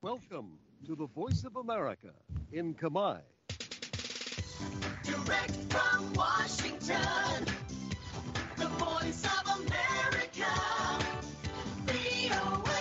Welcome to the Voice of America in Kamai. Direct from Washington, the Voice of America, VOA.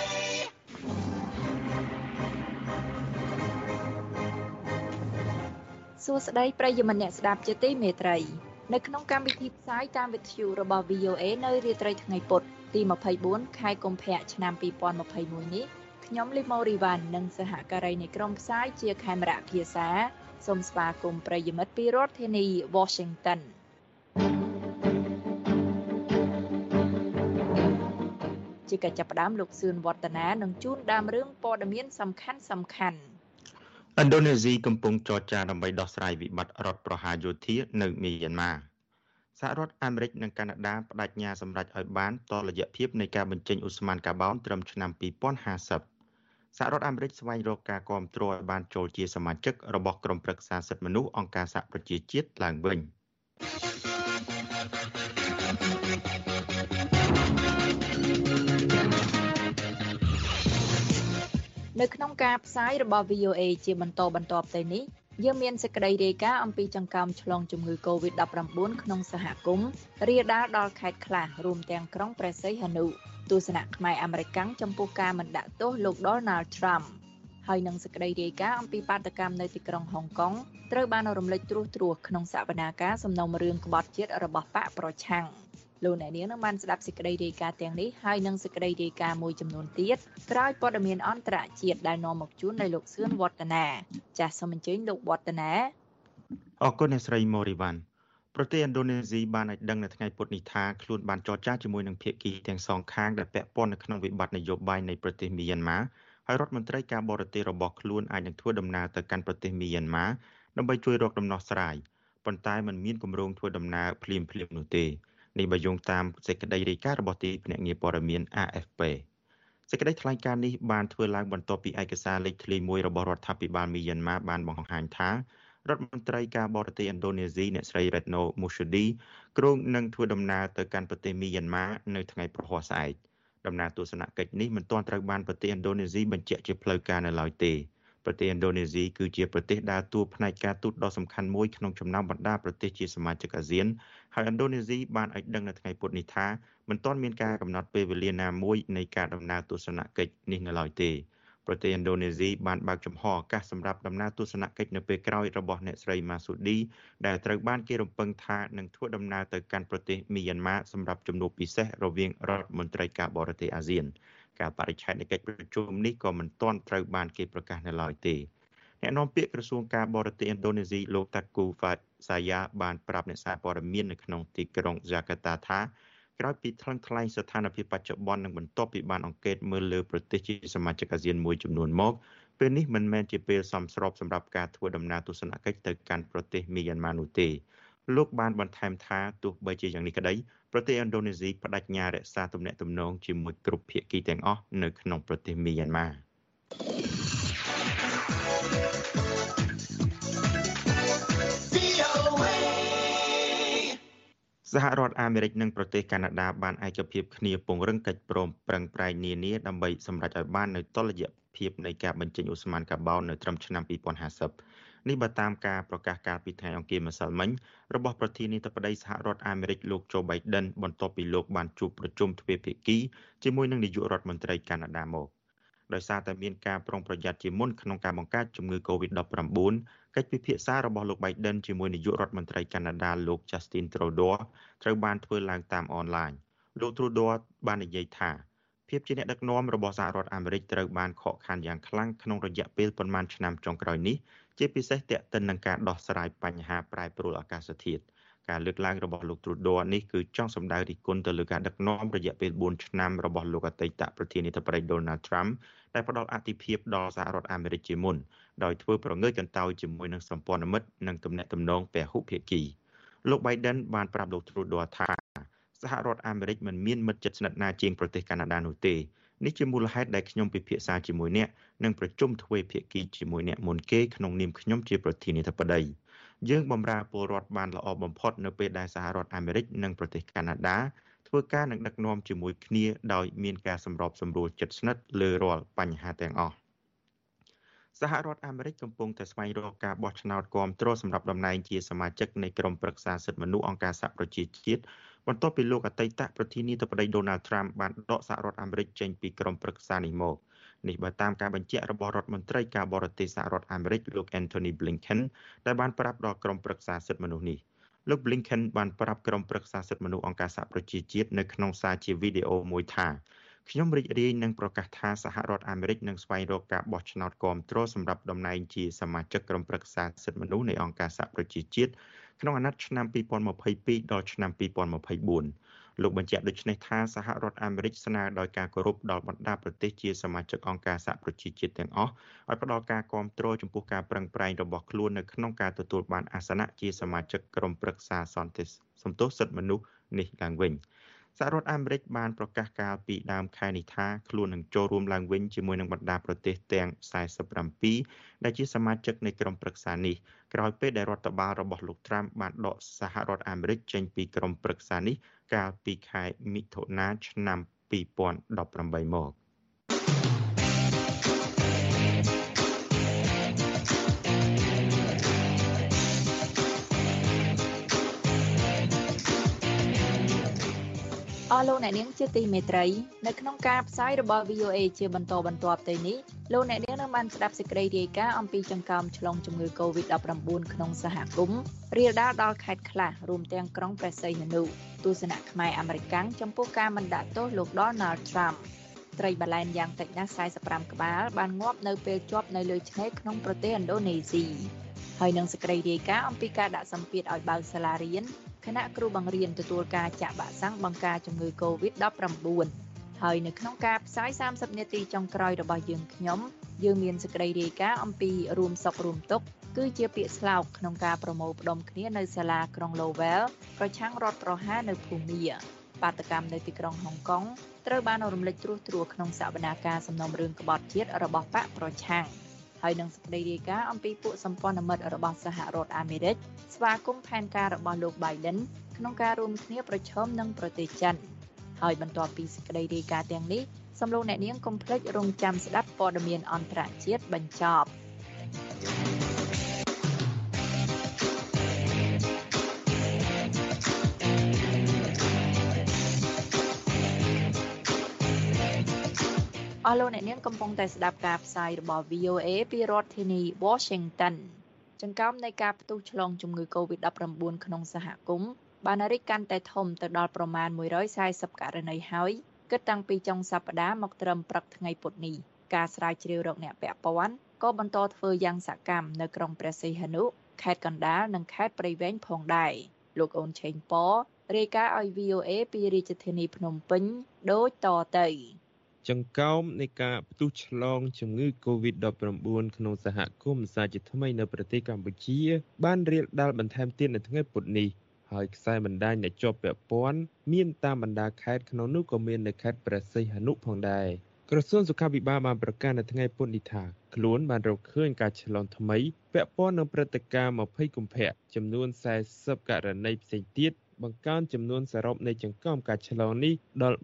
សួស្តីប្រិយមិត្តអ្នកស្ដាប់ជាទីមេត្រីនៅក្នុងកម្មវិធីផ្សាយតាមវិទ្យុរបស់ VOA នៅរាត្រីថ្ងៃពុធទី24ខែកុម្ភៈឆ្នាំ2021នេះខ្ញុំលីម៉ូរីវ៉ាន់និងសហការីនៃក្រុមផ្សាយជាខេមរៈភាសាសូមស្វាគមន៍ប្រិយមិត្តពីរដ្ឋធានី Washington ជាកិច្ចចាប់ផ្ដើមលោកសឿនវឌ្ឍនានឹងជួនដើមរឿងព័ត៌មានសំខាន់ឥណ្ឌូនេស៊ីកំពុងចរចាដើម្បីដោះស្រាយវិបត្តិរដ្ឋប្រហារយោធានៅមីយ៉ាន់ម៉ាសហរដ្ឋអាមេរិកនិងកាណាដាបដិញ្ញាសម្រេចឲ្យបានតរយៈភាពនៃការបញ្ចេញឧស្ម័នកាបូនត្រឹមឆ្នាំ2050សហរដ្ឋអាមេរិកស្វែងរកការគាំទ្រឲ្យបានចូលជាសមាជិករបស់ក្រុមប្រឹក្សាសិទ្ធិមនុស្សអង្គការសហប្រជាជាតិឡើងវិញនៅក្នុងការផ្សាយរបស់ VOA ជាបន្តទៅនេះយើងមានសេចក្តីរាយការណ៍អំពីចង្កោមឆ្លងជំងឺ COVID-19 ក្នុងសហគមន៍រាលដាលដល់ខេត្តខ្លះរួមទាំងក្រុងព្រះសីហនុទស្សនៈខ្មែរអាមេរិកចំពោះការមិនដាក់ទោសលោក Donald Trump ហើយនឹងសេចក្តីរាយការណ៍អំពីបាតកម្មនៅទីក្រុងហុងកុងត្រូវបានរំលេចត្រួសក្នុងសវនាការសំណុំរឿងក្បត់ជាតិរបស់បកប្រឆាំងលោកអ្នកនាងនឹងបានស្ដាប់សេចក្តីរាយការណ៍ទាំងនេះហើយនឹងសេចក្តីរាយការណ៍មួយចំនួនទៀតក្រោយព័ត៌មានអន្តរជាតិដែលនាំមកជូនដោយលោកសឿនវឌ្ឍនាចាសសូមអញ្ជើញលោកវឌ្ឍនាអរគុណអ្នកស្រីម៉ូរីវ៉ាន់ប្រទេសឥណ្ឌូនេស៊ីបានឲ្យដឹងនៅថ្ងៃពុធនេះថាខ្លួនបានចរចាជាមួយនឹងភាគីទាំងសងខាងដែលពាក់ព័ន្ធនៅក្នុងវិបត្តិនយោបាយនៃប្រទេសមីយ៉ាន់ម៉ាហើយរដ្ឋមន្ត្រីការបរទេសរបស់ខ្លួនអាចនឹងធ្វើដំណើរទៅកាន់ប្រទេសមីយ៉ាន់ម៉ាដើម្បីជួយរកដំណោះស្រាយប៉ុន្តែมันមានគម្រោងធ្វើដំណើរភ្លាមនោះទេនេះបើយោងតាមសេចក្តីរាយការណ៍របស់ទីភ្នាក់ងារព័ត៌មាន AFP សេចក្តីថ្លែងការណ៍នេះបានធ្វើឡើងបន្ទាប់ពីឯកសារលេខធ្លីមួយរបស់រដ្ឋាភិបាលមីយ៉ាន់ម៉ាបានបង្ហាញថារដ្ឋមន្ត្រីការបរទេសឥណ្ឌូនេស៊ីអ្នកស្រី Retno Marsudi គ្រោងនឹងធ្វើដំណើរទៅកាន់ប្រទេសមីយ៉ាន់ម៉ានៅថ្ងៃព្រហស្អែកដំណើរទស្សនកិច្ចនេះមិនទាន់ត្រូវបានប្រទេសឥណ្ឌូនេស៊ីបញ្ជាក់ជាផ្លូវការនៅឡើយទេប្រទេសឥណ្ឌូនេស៊ីគឺជាប្រទេសដើរតួផ្នែកការទូតដ៏សំខាន់មួយក្នុងចំណោមបណ្ដាប្រទេសជាសមាជិកអាស៊ានហើយឥណ្ឌូនេស៊ីបានឲ្យដឹងនៅថ្ងៃពុធនេះថាមិនទាន់មានការកំណត់ពេលវេលាណាមួយនៃការដំណើរទស្សនកិច្ចនេះនៅឡើយទេប្រទេសឥណ្ឌូនេស៊ីបានបើកចំហឱកាសសម្រាប់ដំណើរទស្សនកិច្ចនៅពេលក្រោយរបស់អ្នកស្រី Marsudi ដែលត្រូវបានគេរំពឹងថានឹងធ្វើដំណើរទៅកាន់ប្រទេសមីយ៉ាន់ម៉ាសម្រាប់ជំនួបពិសេសរវាងរដ្ឋមន្ត្រីការបរទេសអាស៊ានការបរិច្ឆេទនៃកិច្ចប្រជុំនេះក៏មិនទាន់ត្រូវបានគេប្រកាសនៅឡើយទេអ្នកនាំពាក្យក្រសួងការបរទេសឥណ្ឌូនេស៊ីលោក Teuku Faizasyah បានប្រាប់អ្នកសារព័ត៌មាននៅក្នុងទីក្រុង Jakarta ថាក្រោយពីថ្លែងស្ថានភាពបច្ចុប្បន្ននិងបន្ទាប់ពីបានអង្កេតមើលលើប្រទេសជាសមាជិកអាស៊ានមួយចំនួនមកពេលនេះមិនមែនជាពេលសមស្របសម្រាប់ការធ្វើដំណើរទស្សនកិច្ចទៅកាន់ប្រទេសមីយ៉ាន់ម៉ានោះទេលោកបានបន្ថែមថាទោះបីជាយ៉ាងនេះក្តីប្រទេសឥណ្ឌូនេស៊ីបដិញ្ញារក្សាទំនាក់ទំនងជាមួយគ្រប់ភាគីទាំងអស់នៅក្នុងប្រទេសមីយ៉ាន់ម៉ាសហរដ្ឋអាមេរិកនិងប្រទេសកាណាដាបានឯកភាពគ្នាពង្រឹងកិច្ចព្រមប្រឹងប្រែងនានាដើម្បីសម្រេចឲ្យបាននូវតុល្យភាពនៃការបញ្ចេញឧស្ម័នកាបូននៅត្រឹមឆ្នាំ2050នេះបើតាមការប្រកាសកាលពីថ្ងៃអង្គារម្សិលមិញរបស់ប្រធានាធិបតីសហរដ្ឋអាមេរិកលោក Joe Biden បន្ទាប់ពីលោកបានជួបប្រជុំទ្វេភាគីជាមួយនឹងនាយករដ្ឋមន្ត្រីកាណាដាមកដោយសារតែមានការប្រុងប្រយ័ត្នជាមុនក្នុងការបង្ការជំងឺ COVID-19 កិច្ចពិភាក្សារបស់លោក Biden ជាមួយនាយករដ្ឋមន្ត្រីកាណាដាលោក Justin Trudeau ត្រូវបានធ្វើឡើងតាមអនឡាញលោក Trudeau បាននិយាយថាភាពជាអ្នកដឹកនាំរបស់សហរដ្ឋអាមេរិកត្រូវបានខកខានយ៉ាងខ្លាំងក្នុងរយៈពេលប៉ុន្មានឆ្នាំចុងក្រោយនេះជាពិសេសទាក់ទិននឹងការដោះស្រាយបញ្ហាប្រែប្រួលអាកាសធាតុការលើកឡើងរបស់លោក Trudeau នេះគឺចង់សម្ដៅរិះគន់ទៅលើការដឹកនាំរយៈពេល4ឆ្នាំរបស់លោកអតីតប្រធានាធិបតី Donald Trump ដែលផ្ដល់អាទិភាពដល់សហរដ្ឋអាមេរិកជាមុនដោយធ្វើប្រងើយកន្តើយជាមួយនឹងសម្ព័ន្ធមិត្តនិងទំនាក់ទំនងពហុភាគីលោក Biden បានប្រាប់លោក Trudeau ថាសហរដ្ឋអាមេរិកមិនមានមិត្តជិតស្និទ្ធណាជាងប្រទេសកាណាដានោះទេនេះជាមូលហេតុដែលខ្ញុំពិភាក្សាជាមួយអ្នកនិងប្រជុំទ្វេភាគីជាមួយអ្នកមុនគេក្នុងនាមខ្ញុំជាប្រធានាធិបតីយើងបម្រើពលរដ្ឋបានល្អបំផុតនៅពេលដែលសហរដ្ឋអាមេរិកនិងប្រទេសកាណាដាធ្វើការនឹងដឹកនាំជាមួយគ្នាដោយមានការសម្របសម្រួលជិតស្និទ្ធលើរាល់បញ្ហាទាំងអស់សហរដ្ឋអាមេរិកកំពុងតែស្វែងរកការបោះឆ្នោតគាំទ្រសម្រាប់តំណែងជាសមាជិកនៃក្រុមប្រឹក្សាសិទ្ធិមនុស្សអង្គការសហប្រជាជាតិបន្ទាប់ពីលោកអតីតប្រធានាធិបតី Donald Trump បានដកសហរដ្ឋអាមេរិកចេញពីក្រុមប្រឹក្សានេះមកនេះបើតាមការបញ្ជាក់របស់រដ្ឋមន្ត្រីការបរទេសសហរដ្ឋអាមេរិកលោក Anthony Blinken ដែលបានប្រាប់ដល់ក្រុមប្រឹក្សាសិទ្ធិមនុស្សនេះលោក Blinken បានប្រាប់ក្រុមប្រឹក្សាសិទ្ធិមនុស្សអង្គការសហប្រជាជាតិនៅក្នុងសារជាវីដេអូមួយថាខ្ញុំរីករាយនឹងប្រកាសថាសហរដ្ឋអាមេរិកនឹងស្វែងរកការបោះឆ្នោតគាំទ្រសម្រាប់តំណែងជាសមាជិកក្រុមប្រឹក្សាសិទ្ធិមនុស្សនៃអង្គការសហប្រជាជាតិក្នុងអាណត្តិឆ្នាំ2022ដល់ឆ្នាំ2024លោកបញ្ជាក់ដូចនេះថាសហរដ្ឋអាមេរិកស្នើដោយការគោរពដល់បណ្ដាប្រទេសជាសមាជិកអង្គការសហប្រជាជាតិទាំងអស់ឲ្យផ្ដល់ការគាំទ្រចំពោះការប្រឹងប្រែងរបស់ខ្លួននៅក្នុងការទទួលបានអាសនៈជាសមាជិកក្រុមប្រឹក្សាសន្តិសិទ្ធិមនុស្សនេះឡើងវិញសហរដ្ឋអាមេរិកបានប្រកាសកាលពីដើមខែនេះថាខ្លួននឹងចូលរួមឡើងវិញជាមួយនឹងបណ្ដាប្រទេសទាំង47ដែលជាសមាជិកនៃក្រុមប្រឹក្សានេះក្រោយពេលដែលរដ្ឋបាលរបស់លោក Trump បានដកសហរដ្ឋអាមេរិកចេញពីក្រុមប្រឹក្សានេះកាលពីខែមិថុនាឆ្នាំ2018មកអស់លោកអ្នកនាងជាទីមេត្រីនៅក្នុងការផ្សាយរបស់ VOA ជាបន្តបន្ទាប់ទៅនេះលោកអ្នកនាងនឹងបានស្ដាប់សេចក្តីរាយការណ៍អំពីចង្កោមឆ្លងជំងឺ Covid-19 ក្នុងសហគមន៍រាលដាលដល់ខេត្តខ្លះរួមទាំងក្រុងព្រះសីហនុទស្សនៈខ្មែរអាមេរិកាំងចំពោះការមិនដាក់ទោសលោក Donald Trump ត្រីបាឡែនយ៉ាងតិចណាស់45ក្បាលបានងាប់នៅពេលជាប់នៅលើឆ្នេរក្នុងប្រទេសឥណ្ឌូនេស៊ីហើយនឹងសេចក្តីរាយការណ៍អំពីការដាក់សម្ពាធឲ្យបើកសាលារៀនគណៈគ្រូបង្រៀនទទួលការចាក់វ៉ាក់សាំងបង្ការជំងឺ Covid-19 ហើយនៅក្នុងការផ្សាយ30នាទីចុងក្រោយរបស់យើងមានសេចក្តីរាយការណ៍អំពីរួមសុខរួមទុក្ខគឺជាពាក្យស្លោកក្នុងការប្រមូលផ្ដុំគ្នានៅសាលាក្រុង Lowell ប្រឆាំងរដ្ឋប្រហារនៅភូមាបាតកម្មនៅទីក្រុងហុងកុងត្រូវបានរំលេចត្រួសត្រាសក្នុងសវនាការសំណុំរឿងក្បត់ជាតិរបស់បកប្រឆាំងហើយនឹងសេចក្តីរាយការណ៍អំពីពួកសម្ព័ន្ធមិត្តរបស់សហរដ្ឋអាមេរិកស្វាគមន៍ផែនការរបស់លោក Biden ក្នុងការរួមគ្នាប្រឈមនឹងប្រទេសចិនហើយបន្ទាប់ពីសេចក្តីរាយការណ៍ទាំងនេះសូមលោកអ្នកនាងកុំភ្លេចរងចាំស្ដាប់ព័ត៌មានអន្តរជាតិបញ្ចប់អស់លោកអ្នកនាងកំពុងតែស្ដាប់ការផ្សាយរបស់ VOA ពីរដ្ឋធានី Washington ចង្កោមនៃការផ្ទុះឆ្លងជំងឺ Covid-19 ក្នុងសហគមន៍បានរីកកាន់តែធំទៅដល់ប្រមាណ140ករណីហើយគិតតាំងពីចុងសប្តាហ៍មកត្រឹមព្រឹកថ្ងៃពុធនេះការស្រាវជ្រាវរកអ្នកពាក់ព័ន្ធក៏បន្តធ្វើយ៉ាងសកម្មនៅក្រុងព្រះសីហនុខេត្តកណ្ដាលនិងខេត្តព្រៃវែងផងដែរលោកអូនឆេងប៉រាយការណ៍ឲ្យ VOA ពីរាជធានីភ្នំពេញដូចតទៅចង្កោមនៃការផ្ទុះឆ្លងជំងឺ Covid-19 ក្នុងសហគមន៍សាជាថ្មីនៅប្រទេសកម្ពុជាបានរាលដាលបន្ថែមទៀតនៅថ្ងៃពុធនេះហើយខ្សែបណ្ដាញអ្នកជាប់ពាក់ព័ន្ធមានតាមបណ្ដាខេត្តក្នុងនោះក៏មាននៅខេត្តព្រះសីហនុផងដែរក្រសួងសុខាភិបាលបានប្រកាសនៅថ្ងៃពុធនេះថាខ្លួនបានរកឃើញការឆ្លងថ្មីពាក់ព័ន្ធនឹងព្រឹត្តិការណ៍20កុម្ភៈចំនួន40ករណីផ្សេងទៀតបង្កើនចំនួនសរុបនៃចង្កោមការឆ្លងនេះដល់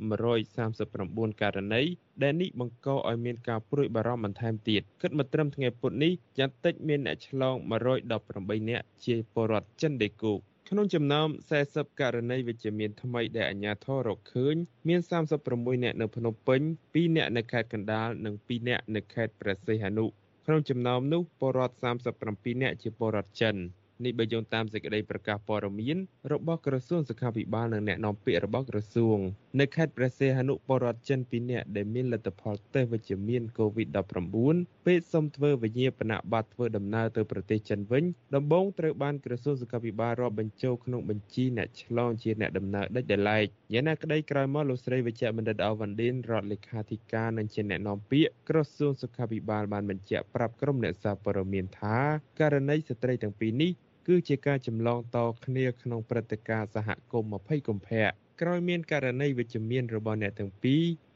139ករណីដែលនេះបង្កឲ្យមានការព្រួយបារម្ភបន្ថែមទៀតគិតមកត្រឹមថ្ងៃពុធនេះយ៉ាងតិចមានអ្នកឆ្លង118នាក់ជាពលរដ្ឋចិនដេគោកក្នុងចំណោម40ករណីវិជ្ជមានថ្មីដែលអាជ្ញាធររកឃើញមាន36នាក់នៅភ្នំពេញ2នាក់នៅខេត្តកណ្ដាលនិង2នាក់នៅខេត្តព្រះសីហនុក្នុងចំណោមនោះពលរដ្ឋ37នាក់ជាពលរដ្ឋចិននេះបើយោងតាមសេចក្តីប្រកាសព័ត៌មានរបស់ក្រសួងសុខាភិបាលនិងអ្នកនាំពាក្យរបស់ក្រសួងនៅខេត្តព្រះសីហនុពលរដ្ឋចិន2នាក់ដែលមានលទ្ធផលតេស្តវិជ្ជមាន COVID-19 ពេលសុំធ្វើវិញ្ញាបនបត្រធ្វើដំណើរទៅប្រទេសចិនវិញដំបូងត្រូវបានក្រសួងសុខាភិបាលរាប់បញ្ចូលក្នុងបញ្ជីអ្នកឆ្លងជាអ្នកដំណើរដាច់ដោយឡែកយ៉ាងណាក្តីក្រោយមកលោកស្រីវិជ្ជបណ្ឌិត អាវ៉ាន់ឌិនរដ្ឋលេខាធិការនិងជាអ្នកនាំពាក្យក្រសួងសុខាភិបាលបានបញ្ជាក់ប្រាប់ក្រុមអ្នកសារព័ត៌មានថាករណីស្ត្រីទាំងពីរនេះគឺជាការចម្លងតគ្នាក្នុងព្រឹត្តិការណ៍សហគមន៍20កុម្ភៈក្រោយមានករណីវិជ្ជមានរបស់អ្នកទាំងពីរ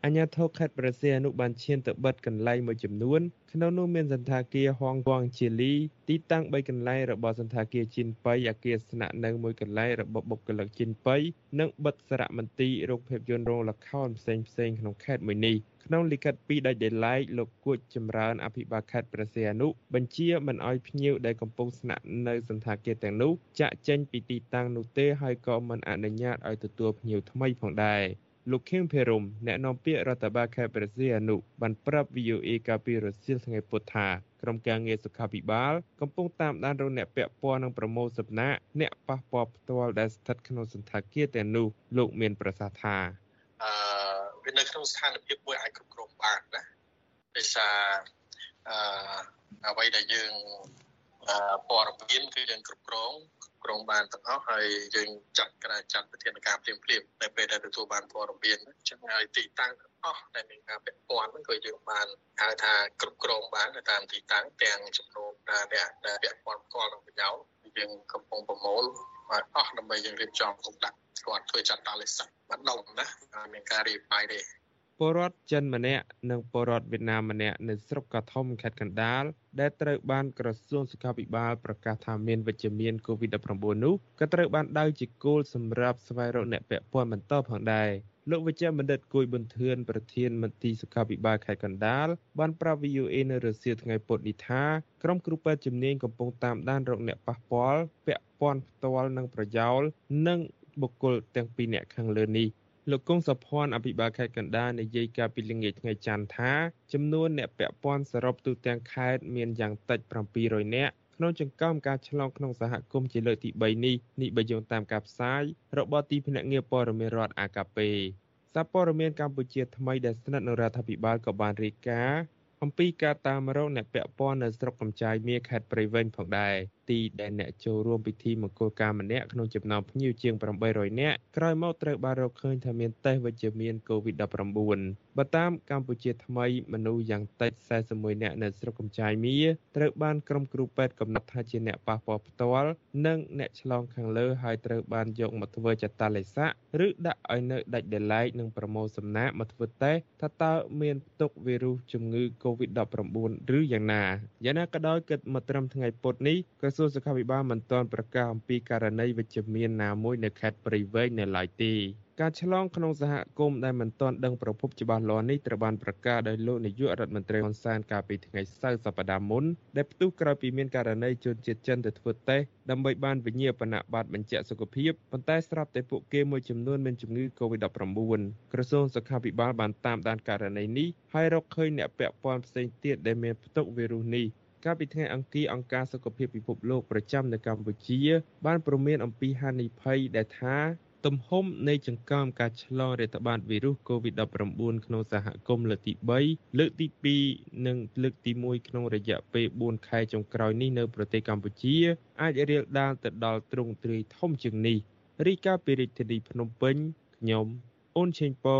អាជ្ញាធរខេត្តព្រះសីហនុបានឈានទៅបិទកន្លែងមួយចំនួនក្នុងនោះមានសន្តាគារហងវងជាលីទីតាំង3កន្លែងរបស់សន្តាគារជីនប៉ៃអគារស្នាក់នៅមួយកន្លែងរបស់បុគ្គលិកជីនប៉ៃនិងបិទសារមន្ទីររោងភាពយន្តរោងល្ខោនផ្សេងៗក្នុងខេត្តមួយនេះក្នុងលិខិតពីដាច់ដោយឡែកលោកគួចចម្រើនអភិបាលខេត្តព្រះសីហនុបញ្ជាមិនអោយភ្ញៀវដែលកំពុងស្នាក់នៅសន្តាគារទាំងនោះចាក់ចេញពីទីតាំងនោះទេហើយក៏មិនអនុញ្ញាតឲ្យទទួលភ្ញៀវថ្មីផងដែរលោកខៀងភិរមអ្នកនាំពាក្យរដ្ឋបាលខេត្តព្រះសីហនុបានប្រាប់ VOA កាលពីរសៀលថ្ងៃពុធថាក្រុមការងារសុខាភិបាលកំពុងតាមដានរកអ្នកពាក់ព័ន្ធនឹងប្រមូលសំណាក់អ្នកប៉ះពាល់ផ្ទាល់ដែលស្ថិតក្នុងសន្តាគារទាំងនោះលោកមានប្រសាសន៍ថាវានៅក្នុងស្ថានភាពមួយអាចគ្រប់គ្រងបានណាដោយសារអ្វីដែលយើងព័ត៌មានគឺយើងគ្រប់គ្រងបានទាំងអស់ហើយយើងចាត់វិធានការភ្លាមនៅពេលដែលទទួលបានព័ត៌មានអញ្ចឹងហើយទីតាំងទាំងអស់ដែលមានការពាក់ព័ន្ធហ្នឹងក៏យើងបានហៅថាគ្រប់គ្រងបានតាមទីតាំងទាំងចំនួនអ្នកដែលពាក់ព័ន្ធផ្ទាល់នឹងប្រយោជន៍យើងកំពុងប្រមូលឲ្យអស់ដើម្បីយើងរៀបចំទុកដាក់គាត់ធ្វើចាត់តាលេខបាត់ដុំណាមានការរៀបបាយទេពលរដ្ឋចិនម្នាក់និងពលរដ្ឋវៀតណាមម្នាក់នៅស្រុកកាថុំខេត្តកណ្ដាលដែលត្រូវបានក្រសួងសុខាភិបាលប្រកាសថាមានវិជ្ជមាន COVID-19 នោះក៏ត្រូវបានដៅជាគោលសម្រាប់ស្វែងរកអ្នកពាក់ព័ន្ធបន្តផងដែរលោកវិជ្ជបណ្ឌិតគួយប៊ុនធឿនប្រធានមន្ទីរសុខាភិបាលខេត្តកណ្ដាលបានប្រាប់ VOA នៅរសៀលថ្ងៃពុធនេះថាក្រុមគ្រូពេទ្យជំនាញកំពុងតាមដានរកអ្នកប៉ះពាល់ពាក់ព័ន្ធផ្ទាល់នឹងប្រយោលនិងបុគ្គលទាំងពីរនាក់ខាងលើនេះលោកគង់សុភ័ណ្ឌអភិបាលខេត្តកណ្ដាលនិយាយកាលពីល្ងាចថ្ងៃច័ន្ទថាចំនួនអ្នកពាក់ព័ន្ធសរុបទូទាំងខេត្តមានយ៉ាងតិច700នាក់ក្នុងចង្កោមការឆ្លងក្នុងសហគមន៍ជាលើកទី3នេះបើយោងតាមការផ្សាយរបស់ទីភ្នាក់ងារព័ត៌មានរដ្ឋ AKP សារព័ត៌មានកម្ពុជាថ្មីដែលស្និទ្ធនឹងរដ្ឋាភិបាលក៏បានរាយការណ៍អំពីការតាមរកអ្នកពាក់ព័ន្ធនៅស្រុកកំចាយមាសខេត្តព្រៃវែងផងដែរទីដែលអ្នកចូលរួមពិធីមង្គលការម្នាក់ក្នុងចំណោមភ្ញៀវជាង800នាក់ក្រោយមកត្រូវបានរកឃើញថាមានតេស្តវិជ្ជមាន COVID-19 បើតាមកម្ពុជាថ្មីមនុស្សយ៉ាងតិច41នាក់នៅស្រុកកំចាយមាសត្រូវបានក្រុមគ្រូពេទ្យកំណត់ថាជាអ្នកប៉ះពាល់ផ្ទាល់និងអ្នកឆ្លងខាងលើហើយត្រូវបានយកមកធ្វើចតាឡេសាឬដាក់ឲ្យនៅដាច់ដោយឡែកនិងប្រមូលសំណាក់មកធ្វើតេស្តថាតើមានផ្ទុកវីរុសជំងឺ COVID-19 ឬយ៉ាងណាក៏ដោយគិតមកត្រឹមថ្ងៃពុធនេះក្រសួងសុខាភិបាលមិនទាន់ប្រកាសអំពីករណីវិជ្ជមានណាមួយនៅខេត្តព្រៃវែងនៅឡើយទេការឆ្លងក្នុងសហគមន៍ដែលមិនទាន់ដឹងប្រភពច្បាស់លាស់នេះត្រូវបានប្រកាសដោយលោកនាយករដ្ឋមន្ត្រីហ៊ុនសែនកាលពីថ្ងៃសៅរ៍សប្តាហ៍មុនដែលផ្ទុះក្រោយពីមានករណីជនជាតិចិនទៅធ្វើតេស្តដើម្បីបានវិញ្ញាបនបត្របញ្ជាក់សុខភាពប៉ុន្តែស្រាប់តែពួកគេមួយចំនួនមានជំងឺ COVID-19 ក្រសួងសុខាភិបាលបានតាមដានករណីនេះហើយរកឃើញអ្នកពាក់ព័ន្ធផ្សេងទៀតដែលមានផ្ទុកវីរុសនេះកាលពីថ្ងៃអង្គារអង្គការសុខភាពពិភពលោកប្រចាំនៅកម្ពុជាបានព្រមានអំពីហានិភ័យដែលថាទំហំនៃចង្កោមការឆ្លងរាតត្បាតវីរុស COVID-19 ក្នុងសហគមន៍លើកទី3លើកទី2និងលើកទី1ក្នុងរយៈពេល4ខែចុងក្រោយនេះនៅប្រទេសកម្ពុជាអាចរាលដាលទៅដល់ទ្រង់ទ្រាយធំជាងនេះរាយការណ៍ពីរាជធានីភ្នំពេញខ្ញុំអូនឆេងប៉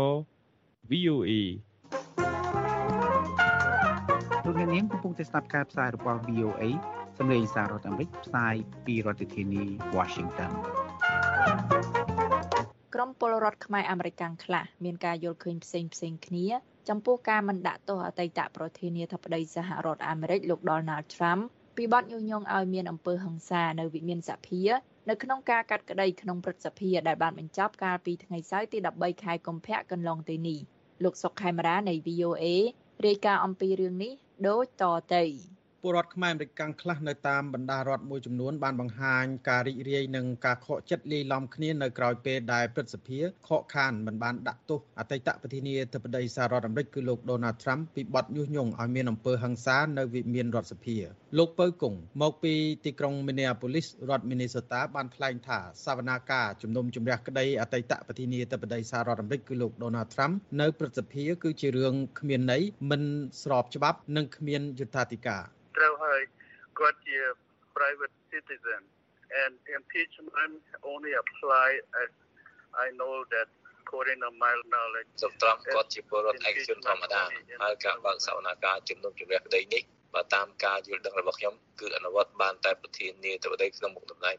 VOA លោកអ្នកនាងកំពុងតែស្ដាប់ការផ្សាយរបស់ VOA សម្លេងសាររដ្ឋអាមេរិកផ្សាយពីរដ្ឋធានី Washington ក្រុមពលរដ្ឋខ្មែរអាមេរិកខ្លះមានការយល់ឃើញផ្សេងគ្នាចំពោះការមិនដាក់ទោសអតីតប្រធានាធិបតីសហរដ្ឋអាមេរិកលោក Donald Trump ពីបទញុះញង់ឲ្យមានអំពើហិង្សានៅវិមានសភានៅក្នុងការកាត់ក្តីក្នុងព្រឹទ្ធសភាដែលបានបញ្ចប់កាលពីថ្ងៃសៅរ៍ទី13ខែកុម្ភៈកន្លងទៅនេះលោកសុកខេមរានៃ VOA រាយការណ៍អំពីរឿងនេះដូចតទៅពលរដ្ឋខ្មែរអាមេរិកខ្លះនៅតាមបណ្ដារដ្ឋមួយចំនួនបានបង្ហាញការរីករាយនឹងការខកចិត្តលាយឡំគ្នានៅក្រៅពេលដែលព្រឹទ្ធសភាខកខានមិនបានដាក់ទោសអតីតប្រធានាធិបតីសហរដ្ឋអាមេរិកគឺលោក Donald Trump ពីបទញុះញង់ឲ្យមានអំពើហិង្សានៅវិមានរដ្ឋសភាលោកពៅគង់មកពីទីក្រុង Minneapolis រដ្ឋ Minnesota បានថ្លែងថាសវនាការជំនុំជម្រះក្តីអតីតប្រធានាធិបតីសហរដ្ឋអាមេរិកគឺលោក Donald Trump នៅព្រឹទ្ធសភាគឺជារឿងគ្មានន័យមិនស្របច្បាប់និងគ្មានយុត្តាធិការត្រូវហើយគាត់ជា private citizen and impeachment only apply as I know that according to my knowledge សំត្រង់គាត់ជាពលរដ្ឋឯកជនធម្មតាហើយការបើកសវនាការជំនុំជម្រះក្តីនេះបើតាមការយល់ដឹងរបស់ខ្ញុំគឺអនុវត្តបានតែប្រធានាធិបតីក្នុងមុខតំណែងប៉ុណ្ណោះ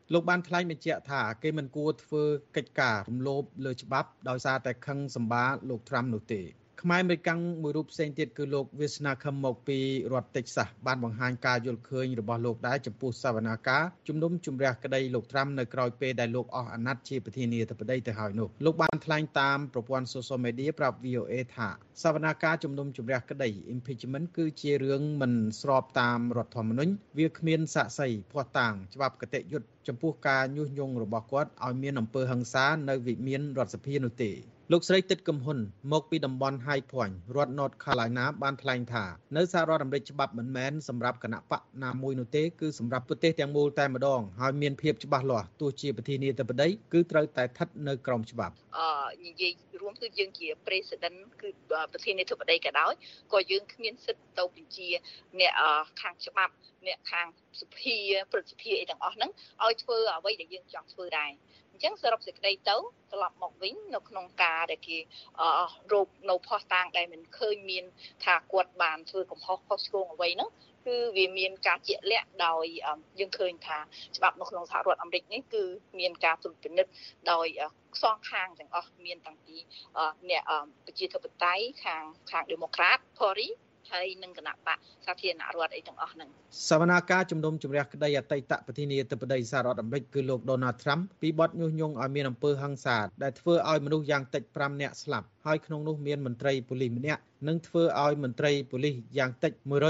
លោកបានថ្លែងបញ្ជាក់ថាគេមិនគួរធ្វើកិច្ចការរំលោភលើច្បាប់ដោយសារតែខឹងសម្បាលោកត្រាំនោះទេខ្មែរអមេរិកមួយរូបផ្សេងទៀតគឺលោកវាសនាខឹមមកពីរដ្ឋតិចសាសបានបង្ហាញការយល់ឃើញរបស់លោកដែរចំពោះសវនាការជំនុំជម្រះក្តីលោកត្រាំនៅក្រោយពេលដែលលោកអស់អាណត្តិជាប្រធានាធិបតីទៅហើយនោះលោកបានថ្លែងតាមប្រព័ន្ធ social media ប្រាប់ VOA ថាសវនាការជំនុំជម្រះក្តី impeachment គឺជារឿងមិនស្របតាមរដ្ឋធម្មនុញ្ញវាគ្មានសាក្សីភស្តុតាងច្បាប់គតិយុត្តចំពោះការញុះញង់របស់គាត់ឲ្យមានអំពើហិង្សានៅវិមានរដ្ឋសភានោះទេលោកស្រីទឹកកំហ៊ុនមកពីតំបន់ High Point រដ្ឋ North Carolina បានថ្លែងថានៅសហរដ្ឋអាមេរិកច្បាប់មិនមែនសម្រាប់គណៈបកណាមួយនោះទេគឺសម្រាប់ប្រទេសទាំងមូលតែម្ដងហើយមានភាពច្បាស់លាស់ទោះជាប្រធានាធិបតីគឺត្រូវតែស្ថិតនៅក្រោមច្បាប់និយាយរួមគឺយើងជា president គឺប្រធានាធិបតីក៏ដោយក៏យើងគ្មានសិទ្ធិទៅបញ្ជាអ្នកខាងច្បាប់អ្នកខាងសភាព្រឹទ្ធសភាអីទាំងអស់ហ្នឹងឲ្យធ្វើអ្វីដែលយើងចង់ធ្វើដែរអញ្ចឹងសរុបសេចក្តីទៅត្រឡប់មកវិញនៅក្នុងការដែលគេរោគនៅផុសតាងដែលមិនឃើញមានថាគាត់បានធ្វើកំហុសខុសឆ្គងអ្វីហ្នឹងគឺវាមានការជាក់លាក់ដោយយើងឃើញថាច្បាប់នៅក្នុងសហរដ្ឋអាមេរិកនេះគឺមានការត្រួតពិនិត្យដោយខ្សងខាងទាំងអស់មានតាំងពីអ្នកប្រជាធិបតេយ្យខាង Democrat Tory ហើយនឹងគណៈបកសាធារណរដ្ឋអីទាំងអស់ហ្នឹងសវនាការជំនុំជម្រះក្តីអតីតប្រធានាធិបតីសហរដ្ឋអាមេរិកគឺលោក Donald Trump ពីបទញុះញង់ឲ្យមានអំពើហិង្សាដែលធ្វើឲ្យមនុស្សយ៉ាងតិច5នាក់ស្លាប់ហើយក្នុងនោះមានមន្ត្រីប៉ូលីសម្នាក់និងធ្វើឲ្យមន្ត្រីប៉ូលីសយ៉ាងតិច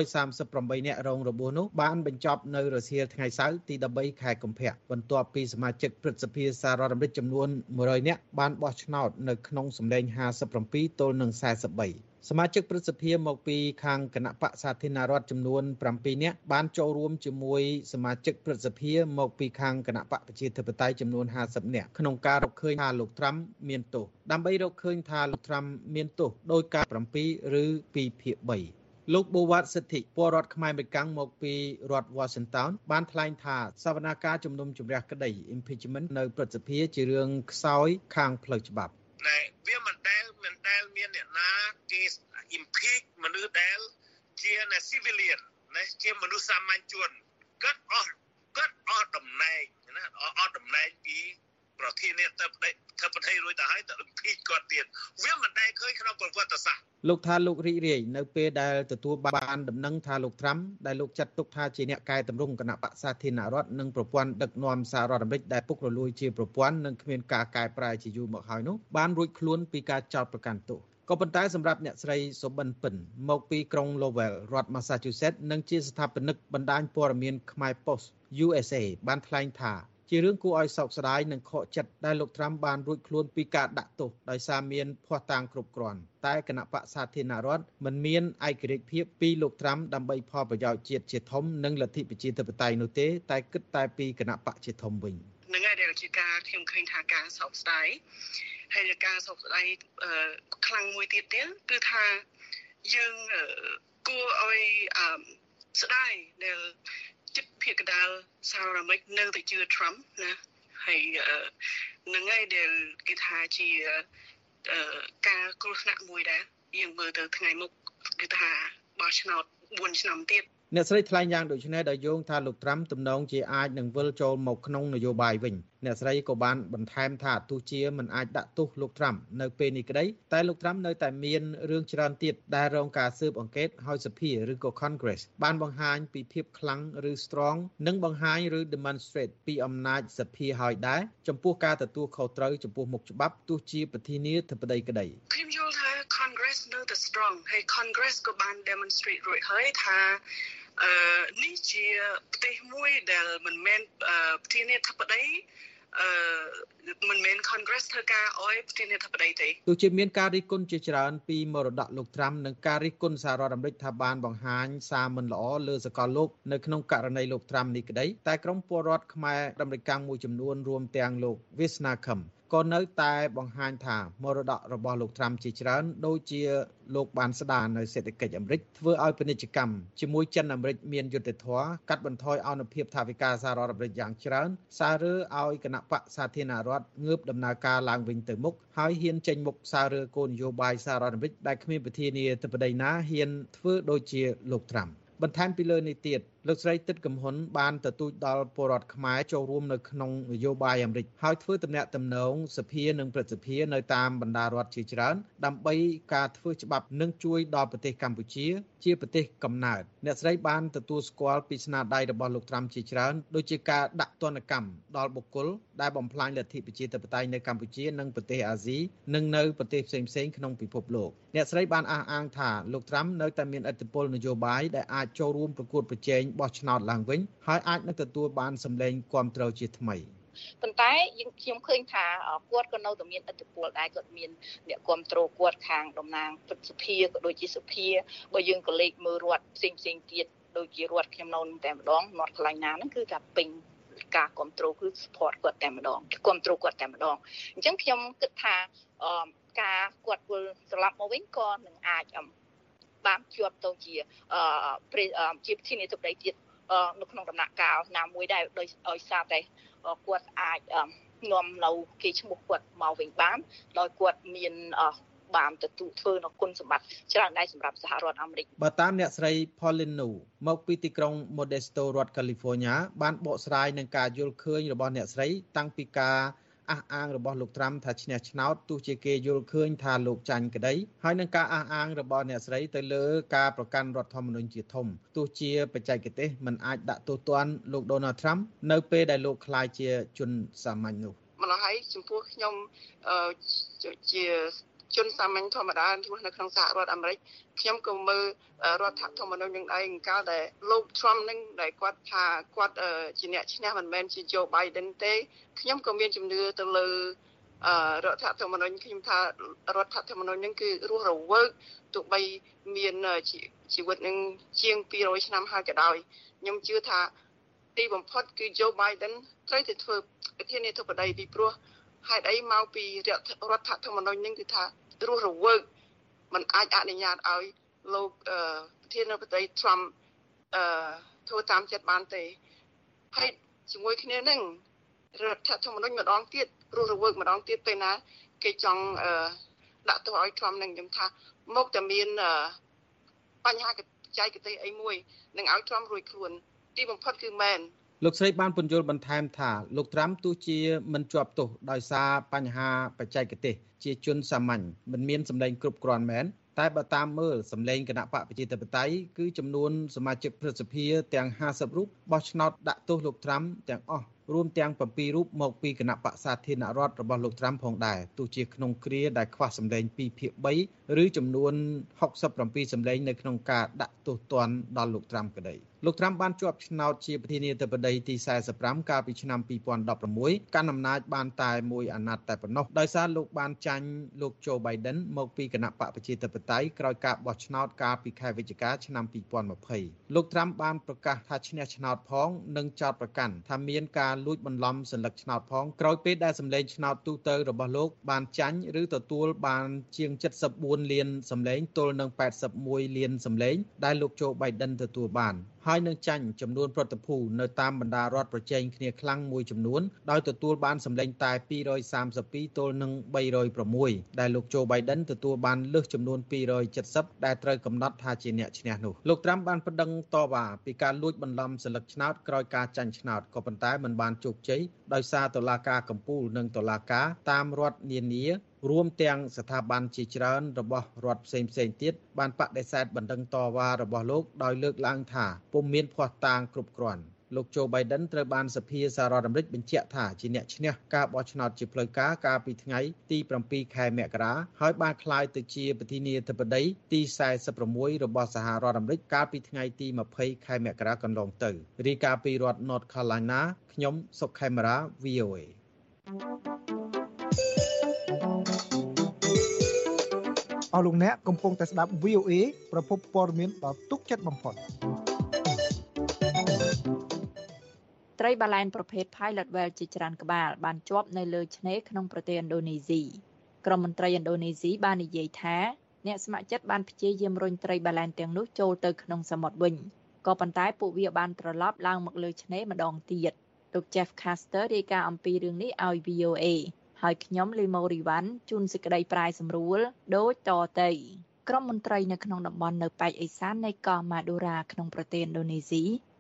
138នាក់រងរបួសនោះបានបញ្ចប់នៅរសៀលថ្ងៃសៅរ៍ទី13ខែកុម្ភៈបន្ទាប់ពីសមាជិកព្រឹទ្ធសភាសហរដ្ឋអាមេរិកចំនួន100នាក់បានបោះឆ្នោតនៅក្នុងសម្លេង57ទល់នឹង43សមាជិកព្រឹទ្ធសភាមកពីខាងគណៈបកសាធារណរដ្ឋចំនួន7នាក់បានចូលរួមជាមួយសមាជិកព្រឹទ្ធសភាមកពីខាងគណៈបកប្រជាធិបតេយ្យចំនួន50នាក់ក្នុងការរកឃើញថាលោកត្រាំមានទោសដើម្បីរកឃើញថាលោកត្រាំមានទោសដោយការ7ឬ2ភាគ3លោកបូវ៉ាត់សិទ្ធិពលរដ្ឋខ្មែរអមេរិកមកពីរដ្ឋ Washington បានថ្លែងថាសវនាការជំនុំជម្រះក្តី impeachment នៅព្រឹទ្ធសភាជារឿងខ្សោយខាងផ្លូវច្បាប់វាមិនដែលមានអ្នកណាគេ impeach មនុស្សដែលជា civilian ណាជាមនុស្សសាមញ្ញជនគាត់អស់តំណែងណាអស់តំណែងពីប្រធានាធិបតីរួចទៅហើយទៅ impeach គាត់ទៀតវាមិនដែលឃើញក្នុងប្រវត្តិសាស្ត្រលោកថាលោករីករាយនៅពេលដែលទទួលបានដំណឹងថាលោកត្រាំដែលលោកចាត់ទុកថាជាអ្នកកែតម្រង់គណៈបកសាធារណរដ្ឋនិងប្រព័ន្ធដឹកនាំសហរដ្ឋអាមេរិកដែលពុករលួយជាប្រព័ន្ធនិងគ្មានការកែប្រែជាយូរមកហើយនោះបានរួចខ្លួនពីការចោទប្រកាន់ទោសក៏ប៉ុន្តែសម្រាប់អ្នកស្រីសុបិនពិនមកពីក្រុង Lowell រដ្ឋ Massachusetts និងជាស្ថាបនិកបណ្ដាញព័ត៌មានខ្មែរ Post USA បានថ្លែងថាជារឿងគួរឲ្យសោកស្ដាយនិងខកចិត្តដែលលោកត្រាំបានរួចខ្លួនពីការដាក់ទោសដោយសារមានភស្តុតាងគ្រប់គ្រាន់តែគណៈបកសាធារណរដ្ឋមិនមានឯករាជ្យភាពពីលោកត្រាំដើម្បីផលប្រយោជន៍ជាតិជាធំនិងលទ្ធិប្រជាធិបតេយ្យនោះទេតែគិតតែពីគណៈបកជាធំវិញនឹងហើយដែលជាការខ្ញុំឃើញថាការសោកស្ដាយហើយការសោកស្ដាយខ្លាំងមួយទៀតគឺថាយើងគួរឲ្យស្ដាយដែលចិត្តភាគកណ្ដាលសហរដ្ឋអាមេរិកនៅតែជឿ Trump ណាហើយនឹងហើយដែលគេថាជាការគ្រោះថ្នាក់មួយដែរយើងមើលទៅថ្ងៃមុខគឺថាបោះឆ្នោត4ឆ្នាំទៀតអ្នកស្រីថ្លែងយ៉ាងដូចនេះដោយយោងថាលោកត្រាំទំនងជាអាចនឹងវិលចូលមកក្នុងនយោបាយវិញអ្នកស្រីក៏បានបន្ថែមថាទោះជាមិនអាចដាក់ទោសលោកត្រាំនៅពេលនេះក្តីតែលោកត្រាំនៅតែមានរឿងច្រើនទៀតដែលរងការស៊ើបអង្កេតហើយសភាឬក៏ Congress បានបង្ហាញពីភាពខ្លាំងឬ strong និងបង្ហាញឬ demonstrate ពីអំណាចសភាហើយដែរចំពោះការទទួលខុសត្រូវចំពោះមុខច្បាប់ទោះជាប្រធានាធិបតីក្តីខ្ញុំយល់ថា Congress នៅតែ strong ហើយ Congress ក៏បាន demonstrate រួចហើយថានេះជាប្រទេសមួយដែលមិនមែនប្រធានាធិបតីមិនមែន Congress ធ្វើការអោយប្រធានាធិបតីទេទោះជាមានការរិះគន់ជាច្រើនពីមរតកលោកត្រាំនិងការរិះគន់សហរដ្ឋអាមេរិកថាបានបង្ហាញសារមិនល្អលើសកលលោកនៅក្នុងករណីលោកត្រាំនេះក្តីតែក្រមពលរដ្ឋខ្មែរអាមេរិកមួយចំនួនរួមទាំងលោកវាសនាខឹមក៏នៅតែបង្ហាញថាមរតករបស់លោកត្រាំជាច្រើនដូចជាលោកបានស្ដារនៅសេដ្ឋកិច្ចអាមេរិកធ្វើឲ្យពាណិជ្ជកម្មជាមួយចិនអាមេរិកមានយុត្តិធម៌កាត់បន្ថយអនុភាពថវិកាសហរដ្ឋអាមេរិកយ៉ាងច្រើនសាររើឲ្យគណៈបកសាធារណរដ្ឋងើបដំណើរការឡើងវិញទៅមុខហើយហ៊ានចេញមុខសាររើគោលនយោបាយសហរដ្ឋអាមេរិកដែលគ្មានប្រធានាធិបតីណាហ៊ានធ្វើដូចជាលោកត្រាំបន្ថែមពីលើនេះទៀតលោកស្រីទិតកំហ៊ុនបានទទូចដល់ពលរដ្ឋខ្មែរចូលរួមនៅក្នុងនយោបាយអាមេរិកហើយធ្វើទំនាក់ទំនងសភានិងព្រឹទ្ធសភានៅតាមបណ្ដារដ្ឋជាច្រើនដើម្បីការធ្វើច្បាប់នឹងជួយដល់ប្រទេសកម្ពុជាជាប្រទេសកំណើតអ្នកស្រីបានទទួលស្គាល់ពីស្នាដៃរបស់លោកត្រាំជាច្រើនដូចជាការដាក់ទណ្ឌកម្មដល់បុគ្គលដែលបំផ្លាញលទ្ធិប្រជាធិបតេយ្យនៅកម្ពុជានិងប្រទេសអាស៊ីនិងនៅប្រទេសផ្សេងៗក្នុងពិភពលោកអ្នកស្រីបានអះអាងថាលោកត្រាំនៅតែមានឥទ្ធិពលនយោបាយដែលអាចចូលរួមប្រកួតប្រជែងបោះឆ្នោតឡើងវិញហើយអាចនឹងទទួលបានសម្លេងគាំទ្រជាថ្មីប៉ុន្តែខ្ញុំឃើញថាគាត់ក៏នៅតែមានឥទ្ធិពលដែរគាត់មានអ្នកគ្រប់គ្រងគាត់ខាងតំណាងព្រឹទ្ធសភាក៏ដូចជាសភាបើយើងក៏លេខមើលរដ្ឋផ្សេងទៀតដូចជារដ្ឋខ្ញុំនៅតែម្ដងមាត់ខ្លាញ់ណាហ្នឹងគឺថាពេញការគ្រប់គ្រងគឺ support គាត់តែម្ដងគ្រប់គ្រងគាត់តែម្ដងអញ្ចឹងខ្ញុំគិតថាការគាត់វិលត្រឡប់មកវិញក៏នឹងអាចបានជាប់ទៅជាប្រធានាធិបតីទៀតនៅក្នុងដំណាក់កាលណាមួយដែរដោយសារតែគាត់អាចនាំនៅគេឈ្មោះគាត់មកវិញបានដោយគាត់មានបានទទួលធ្វើនៅគុណសម្បត្តិច្រើនដែរសម្រាប់សហរដ្ឋអាមេរិកបើតាមអ្នកស្រី Pauline Nu មកពីទីក្រុង Modesto រដ្ឋ California បានបកស្រាយនឹងការយល់ឃើញរបស់អ្នកស្រីតាំងពីការអះអាងរបស់លោកត្រាំថាឈ្នះឆ្នោតទោះជាគេយល់ឃើញថាលោកចាញ់ក្តីហើយនឹងការអះអាងរបស់អ្នកស្រីទៅលើការប្រកាន់រដ្ឋធម្មនុញ្ញជាធំទោះជាបច្ចេកទេសមិនអាចដាក់ទោសទណ្ឌលោក Donald Trump នៅពេលដែលលោកក្លាយជាជនសាមញ្ញនោះម្ល៉េះហើយចំពោះខ្ញុំជាជនសាមញ្ញធម្មតារស់នៅក្នុងសហរដ្ឋអាមេរិកខ្ញុំក៏មើលរដ្ឋធម្មនុញ្ញនឹងឯងកាលដែលលោក Trump នឹងដែលគាត់ថាគាត់ជាអ្នកឈ្នះមិនមែនជា Joe Biden ទេខ្ញុំក៏មានជំនឿទៅលើរដ្ឋធម្មនុញ្ញខ្ញុំថារដ្ឋធម្មនុញ្ញនឹងគឺរស់រវើកទោះបីមានជីវិតនឹងជាង200ឆ្នាំហើយក៏ដោយខ្ញុំជឿថាទីបំផុតគឺ Joe Biden ត្រូវតែធ្វើប្រធានាធិបតីពីព្រោះហេតុអីមកពីរដ្ឋធម្មនុញ្ញនឹងគឺថារស់រវើកมันអាចអនុញ្ញាតឲ្យលោកប្រធានាធិបតី Trump ធ្វើតាមចិត្តបានទេហើយជាមួយគ្នានឹងរដ្ឋធម្មនុញ្ញម្ដងទៀតរស់រវើកម្ដងទៀតពេលណាគេចង់ដាក់ទោសឲ្យ Trump នឹងខ្ញុំថាមកតែមានបញ្ហាបច្ចេកទេសអីមួយនឹងឲ្យ Trump រួចខ្លួនទីបំផុតគឺមែនលោកស្រីបានពន្យល់បន្ថែមថាលោកត្រាំទោះជាមិនជាប់ទោសដោយសារបញ្ហាបច្ចេកទេសជាជនសាមញ្ញមិនមានសម្លេងគ្រប់គ្រាន់មែនតែបើតាមមើលសម្លេងគណៈបកប្រជាធិបតេយ្យគឺចំនួនសមាជិកព្រឹទ្ធសភាទាំង50រូបបោះឆ្នោតដាក់ទោសលោកត្រាំទាំងអស់រួមទាំង7រូបមកពីគណៈបក្សសាធារណរដ្ឋរបស់លោកត្រាំផងដែរទោះជាក្នុងគ្រាដែលខ្វះសម្លេង2/3ឬចំនួន67សម្លេងនៅក្នុងការដាក់ទោសទណ្ឌដល់លោកត្រាំក្តីលោកត្រាំបានជាប់ឆ្នោតជាប្រធានាធិបតីទី45កាលពីឆ្នាំ2016កាន់អំណាចបានតែមួយអាណត្តិតែប៉ុណ្ណោះដោយសារលោកបានចាញ់លោក Joe Biden មកពីគណៈបកប្រជាធិបតេយ្យក្រោយការបោះឆ្នោតកាលពីខែវិច្ឆិកាឆ្នាំ2020លោកត្រាំបានប្រកាសថាឈ្នះឆ្នោតផងនិងចោទប្រកាន់ថាមានការលួចបន្លំសន្លឹកឆ្នោតផងក្រោយពេលដែលសម្លេងឆ្នោតទូទៅរបស់លោកបានចាញ់ឬទទួលបានជាង74លានសម្លេងទល់នឹង81លានសម្លេងដែលលោក Joe Biden ទទួលបានហើយនឹងចាញ់ចំនួនប្រតិភូនៅតាមបណ្ដារដ្ឋប្រជែងគ្នាខ្លាំងមួយចំនួនដោយទទួលបានសម្លេងតែ232ទល់នឹង306ដែលលោក Joe Biden ទទួលបានលើសចំនួន270ដែលត្រូវកំណត់ថាជាអ្នកឈ្នះនោះលោកត្រាំបានប្តឹងតវ៉ាពីការលួចបន្លំសន្លឹកឆ្នោតក្រោយការចាញ់ឆ្នោតក៏ប៉ុន្តែមិនបានជោគជ័យដោយសារតុលាការកំពូលនិងតុលាការតាមរដ្ឋនានារួមទាំងស្ថាប័នជាច្រើនរបស់រដ្ឋផ្សេងទៀតបានបដិសេធបណ្ដឹងតវ៉ារបស់លោកដោយលើកឡើងថាពុំមានភស្តុតាងគ្រប់គ្រាន់លោក Joe Biden ត្រូវបានសភាសហរដ្ឋអាមេរិកបញ្ជាក់ថាជាអ្នកឈ្នះការបោះឆ្នោតជាផ្លូវការកាលពីថ្ងៃទី7ខែមករាហើយបានក្លាយទៅជាប្រធានាធិបតីទី46របស់សហរដ្ឋអាមេរិកកាលពីថ្ងៃទី20ខែមករាកន្លងទៅរាយការណ៍ពីរដ្ឋ North Carolina ខ្ញុំសុកខេមរា VOA អស់លោកអ្នកកំពុងតែស្ដាប់ VOA ប្រភពព័ត៌មានដ៏ទុកចិត្តបំផុតត្រីបាឡែនប្រភេទ Pilot Whale ជាច្រើនក្បាលបានជាប់នៅលើឆ្នេរក្នុងប្រទេសឥណ្ឌូនេស៊ីក្រុមមន្ត្រីឥណ្ឌូនេស៊ីបាននិយាយថាអ្នកស្ម័គ្រចិត្តបានព្យាយាមរុញត្រីបាឡែនទាំងនោះចូលទៅក្នុងសមុទ្រវិញក៏ប៉ុន្តែពួកវាបានត្រឡប់ឡើងមកលើឆ្នេរម្ដងទៀតលោក Jeff Caster រាយការណ៍អំពីរឿងនេះឲ្យ VOAហើយខ្ញុំលីម៉ូរីវ៉ាន់ជូនសេចក្តីប្រាយសម្រួលដូចតទៅក្រុមមន្ត្រីនៅក្នុងតំបន់នៅប៉ែកឦសាននៃកោះម៉ាដូរ៉ាក្នុងប្រទេសឥណ្ឌូនេស៊ី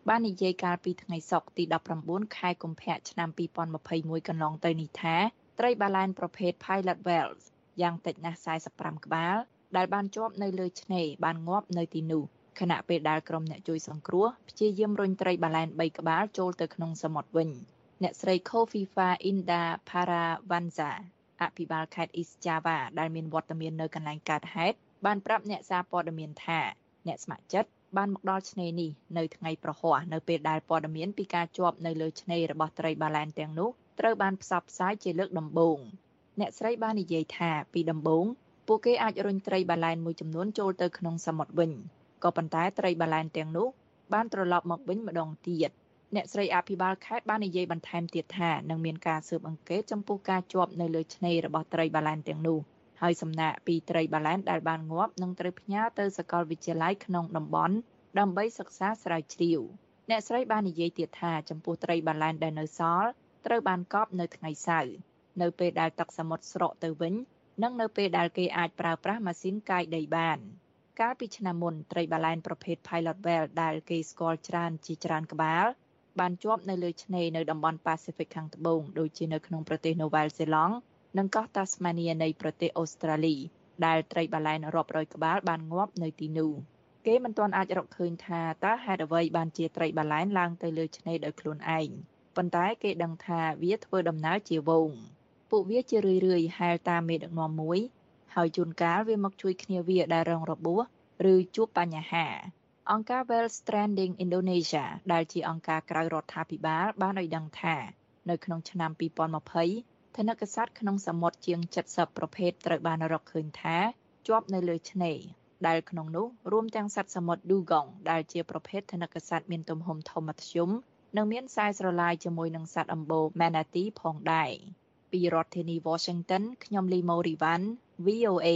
បាននិយាយកាលពីថ្ងៃសុក្រទី19ខែកុម្ភៈឆ្នាំ2021កន្លងទៅនេះថាត្រីបាឡែនប្រភេទ Pilot Whales យ៉ាងតិចណាស់45ក្បាលដែលបានជាប់នៅលើឆ្នេរបានងាប់នៅទីនោះខណៈពេលដែលក្រុមអ្នកជួយសង្គ្រោះព្យាយាមរុញត្រីបាឡែន3ក្បាលចូលទៅក្នុងសមុទ្រវិញអ្នកស្រី Kofifa Indah Parawansa អភិបាលខេត្ត East Java ដែលមានវត្តមាននៅកន្លែងកើតហេតុបានប្រាប់អ្នកសារព័ត៌មានថាអ្នកស្ម័គ្រចិត្តបានមកដល់ឆ្នេរនេះនៅថ្ងៃប្រហ័សនៅពេលដែលព័ត៌មានពីការជាប់នៅលើឆ្នេររបស់ត្រីបាឡែនទាំងនោះត្រូវបានផ្សព្វផ្សាយជាលើកដំបូងអ្នកស្រីបាននិយាយថាពីដំបូងពួកគេអាចរុញត្រីបាឡែនមួយចំនួនចូលទៅក្នុងសមុទ្រវិញក៏ប៉ុន្តែត្រីបាឡែនទាំងនោះបានត្រឡប់មកវិញម្ដងទៀតអ្នកស្រីអភិបាលខេត្តបាននិយាយបន្ថែមទៀតថានឹងមានការស៊ើបអង្កេតចំពោះការជាប់នៅលើឆ្នេររបស់ត្រីបាឡែនទាំងនោះហើយសំណាក់ពីត្រីបាឡែនដែលបានងាប់នឹងត្រូវផ្ញើទៅសាកលវិទ្យាល័យក្នុងតំបន់ដើម្បីសិក្សាស្រាវជ្រាវអ្នកស្រីបាននិយាយទៀតថាចំពោះត្រីបាឡែនដែលនៅសល់ត្រូវបានកប់នៅថ្ងៃសៅរ៍នៅពេលដែលទឹកសមុទ្រស្រកទៅវិញនិងនៅពេលដែលគេអាចប្រើប្រាស់ម៉ាស៊ីនកាយដីបានកាលពីឆ្នាំមុនត្រីបាឡែនប្រភេទ Pilot Whale ដែលគេស្គាល់ច្រើនជាច្រើនក្បាលបានជាប់នៅលើឆ្នេរនៅតំបន់ Pacific ខាងត្បូងដូចជានៅក្នុងប្រទេស Nouvelle Zelande និងកោះ Tasmania នៃប្រទេសអូស្ត្រាលីដែលត្រីបាឡែនរាប់រយក្បាលបានងាប់នៅទីនោះគេមិនទាន់អាចរកឃើញថាតើហេតុអ្វីបានជាត្រីបាឡែនឡើងទៅលើឆ្នេរដោយខ្លួនឯងប៉ុន្តែគេដឹងថាវាធ្វើដំណើរជាហ្វូងពួកវាជារឿយៗហែលតាមមេដឹកនាំមួយហើយជួនកាលវាមកជួយគ្នាវាដែលរងរបួសឬជួបបញ្ហាអង្គការ Whale Stranding Indonesia ដែលជាអង្គការក្រៅរដ្ឋាភិបាលបានឲ្យដឹងថានៅក្នុងឆ្នាំ2020ថនិកសត្វក្នុងសមុទ្រជាង70ប្រភេទត្រូវបានរកឃើញថាជាប់នៅលើឆ្នេរដែលក្នុងនោះរួមទាំងសត្វសមុទ្រ Dugong ដែលជាប្រភេទថនិកសត្វមានទំហំធំមធ្យមនិងមានខ្សែស្រឡាយជាមួយនឹងសត្វអម្បូរ Manatee ផងដែរពីរដ្ឋធានី Washington ខ្ញុំលីម៉ូរីវ៉ាន់ VOA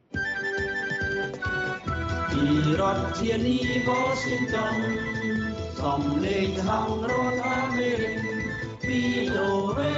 ពីរដ្ឋធានី Washington សំឡេងហៅរដ្ឋអាមេរិក VOA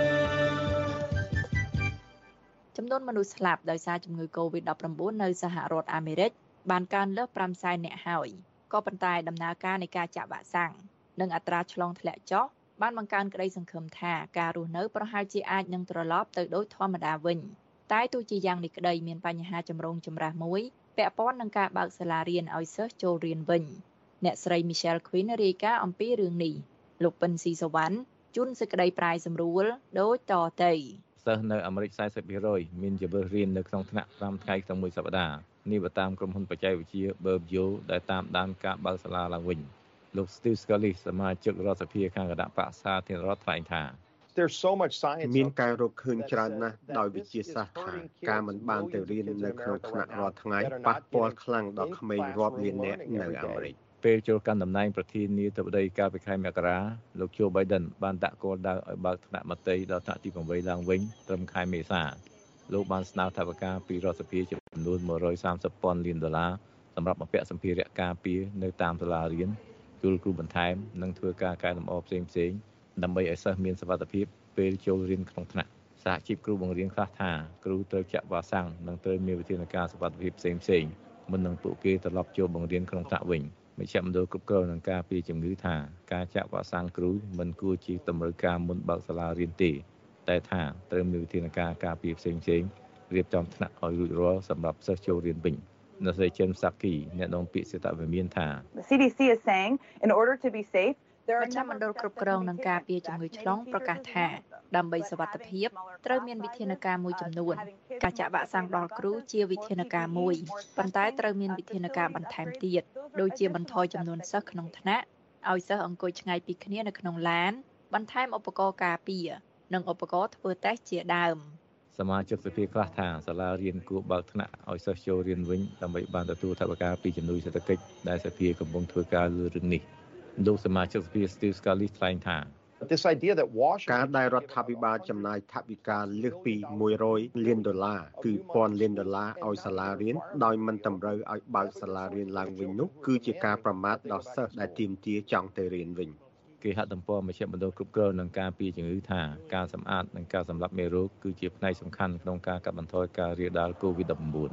ចំនួនមនុស្សស្លាប់ដោយសារជំងឺ COVID-19 នៅសហរដ្ឋអាមេរិកបានកើនលើស 500,000 នាក់ហើយក៏ប៉ុន្តែដំណើរការនៃការចាក់វ៉ាក់សាំងនិងអត្រាឆ្លងធ្លាក់ចុះបានបង្កើនក្តីសង្ឃឹមថាការរស់នៅប្រហែលជាអាចនឹងត្រឡប់ទៅដូចធម្មតាវិញតែទោះជាយ៉ាងនេះក្តីមានបញ្ហាចម្រូងចម្រាសមួយពាក់ព័ន្ធនឹងការបើកសាលារៀនឲ្យសិស្សចូលរៀនវិញអ្នកស្រី Michelle Quinn រាយការណ៍អំពីរឿងនេះលោកពិនស៊ីសវណ្ណជួនសេចក្តីប្រាយសម្រួលដូចតទៅសិស្សនៅអាមេរិក 40% មានជម្រើសរៀននៅក្នុងថ្នាក់5ថ្ងៃក្នុងមួយសប្តាហ៍នេះបើតាមក្រុមហ៊ុនបច្ចេកវិទ្យា Burbio ដែលតាមដានការបើកសាលាឡើងវិញលោក Steve Scalise សមាជិករដ្ឋសភាខាងគណៈបក្សសាធារណរដ្ឋថ្លែងថាមានការរកឃើញច្រើនណាស់ដោយវិទ្យាសាស្ត្រថាការមិនបានទៅរៀននៅក្នុងថ្នាក់រាល់ថ្ងៃប៉ះពាល់ខ្លាំងដល់ក្មេងរាប់លាននាក់នៅអាមេរិកពេលចូលកាន់តំណែងប្រធានាធិបតីកាលពីខែមករាលោក Joe Biden បានដាក់គោលដៅឲ្យបើកថ្នាក់មត្តេយ្យដល់ថ្នាក់ទី8ឡើងវិញត្រឹមខែមេសាលោកបានស្នើថវិកាពីរដ្ឋសភាចំនួន$130,000 លានសម្រាប់បំពាក់សម្ភារៈការពារនៅតាមសាលារៀនជួលគ្រូបន្ថែមនិងធ្វើការកែលម្អផ្សេងៗដើម្បីឲ្យសិស្សមានសុវត្ថិភាពពេលចូលរៀនក្នុងថ្នាក់សហជីពគ្រូបង្រៀនខ្លះថាគ្រូត្រូវចាក់វ៉ាក់សាំងនិងត្រូវមានវិធានការសុវត្ថិភាពផ្សេងៗមុននឹងពួកគេត្រឡប់ចូលបង្រៀនក្នុងថ្នាក់វិញមជ្ឈមណ្ឌលគ្រប់គ្រងនឹងការពារជំងឺថាការចាក់វ៉ាក់សាំងគ្រូមិនគួរជាតម្រូវការមុនបើកសាលារៀនទេតែថាត្រូវមានវិធានការការពារផ្សេងៗរៀបចំថ្នាក់ឲ្យរួចរាល់សម្រាប់សិស្សចូលរៀនវិញអ្នកស្រី Chen Psaki អ្នកនាំពាក្យសេតវិមានថា CDC is saying in order to be safe មជ្ឈមណ្ឌលគ្រប់គ្រងនឹងការពារជំងឺឆ្លងប្រកាសថាដើម្បីសុវត្ថិភាពត្រូវមានវិធានការមួយចំនួនការចាក់វ៉ាក់សាំងដល់គ្រូជាវិធានការមួយប៉ុន្តែត្រូវមានវិធានការបន្ថែមទៀតដូចជាបន្ថយចំនួនសិស្សក្នុងថ្នាក់ឲ្យសិស្សអង្គុយឆ្ងាយពីគ្នានៅក្នុងឡានបន្ថែមឧបករណ៍ការពារនិងឧបករណ៍ធ្វើតេស្តជាដើមសមាជិកសភាខ្លះថាសាលារៀនគួរបើកថ្នាក់ឲ្យសិស្សចូលរៀនវិញដើម្បីបានទទួលថវិកាពីជំនួយសេដ្ឋកិច្ចដែលសភាកំពុងធ្វើការលើរឿងនេះលោកសមាជិកសភា Steve Scalise ថ្លែងថាការដែលរដ្ឋាភិបាលចំណាយថវិកាលើសពី$100 លានគឺ$1,000 លានឲ្យសាលារៀនដោយមិនតម្រូវឲ្យបើកសាលារៀនឡើងវិញនោះគឺជាការប្រមាថដល់សិស្សដែលទាមទារចង់ទៅរៀនវិញគេហទំព័រមជ្ឈមណ្ឌលគ្រប់គ្រងនឹងការពារជំងឺថាការសម្អាតនិងការសម្លាប់មេរោគគឺជាផ្នែកសំខាន់ក្នុងការកាត់បន្ថយការរាលដាល COVID-19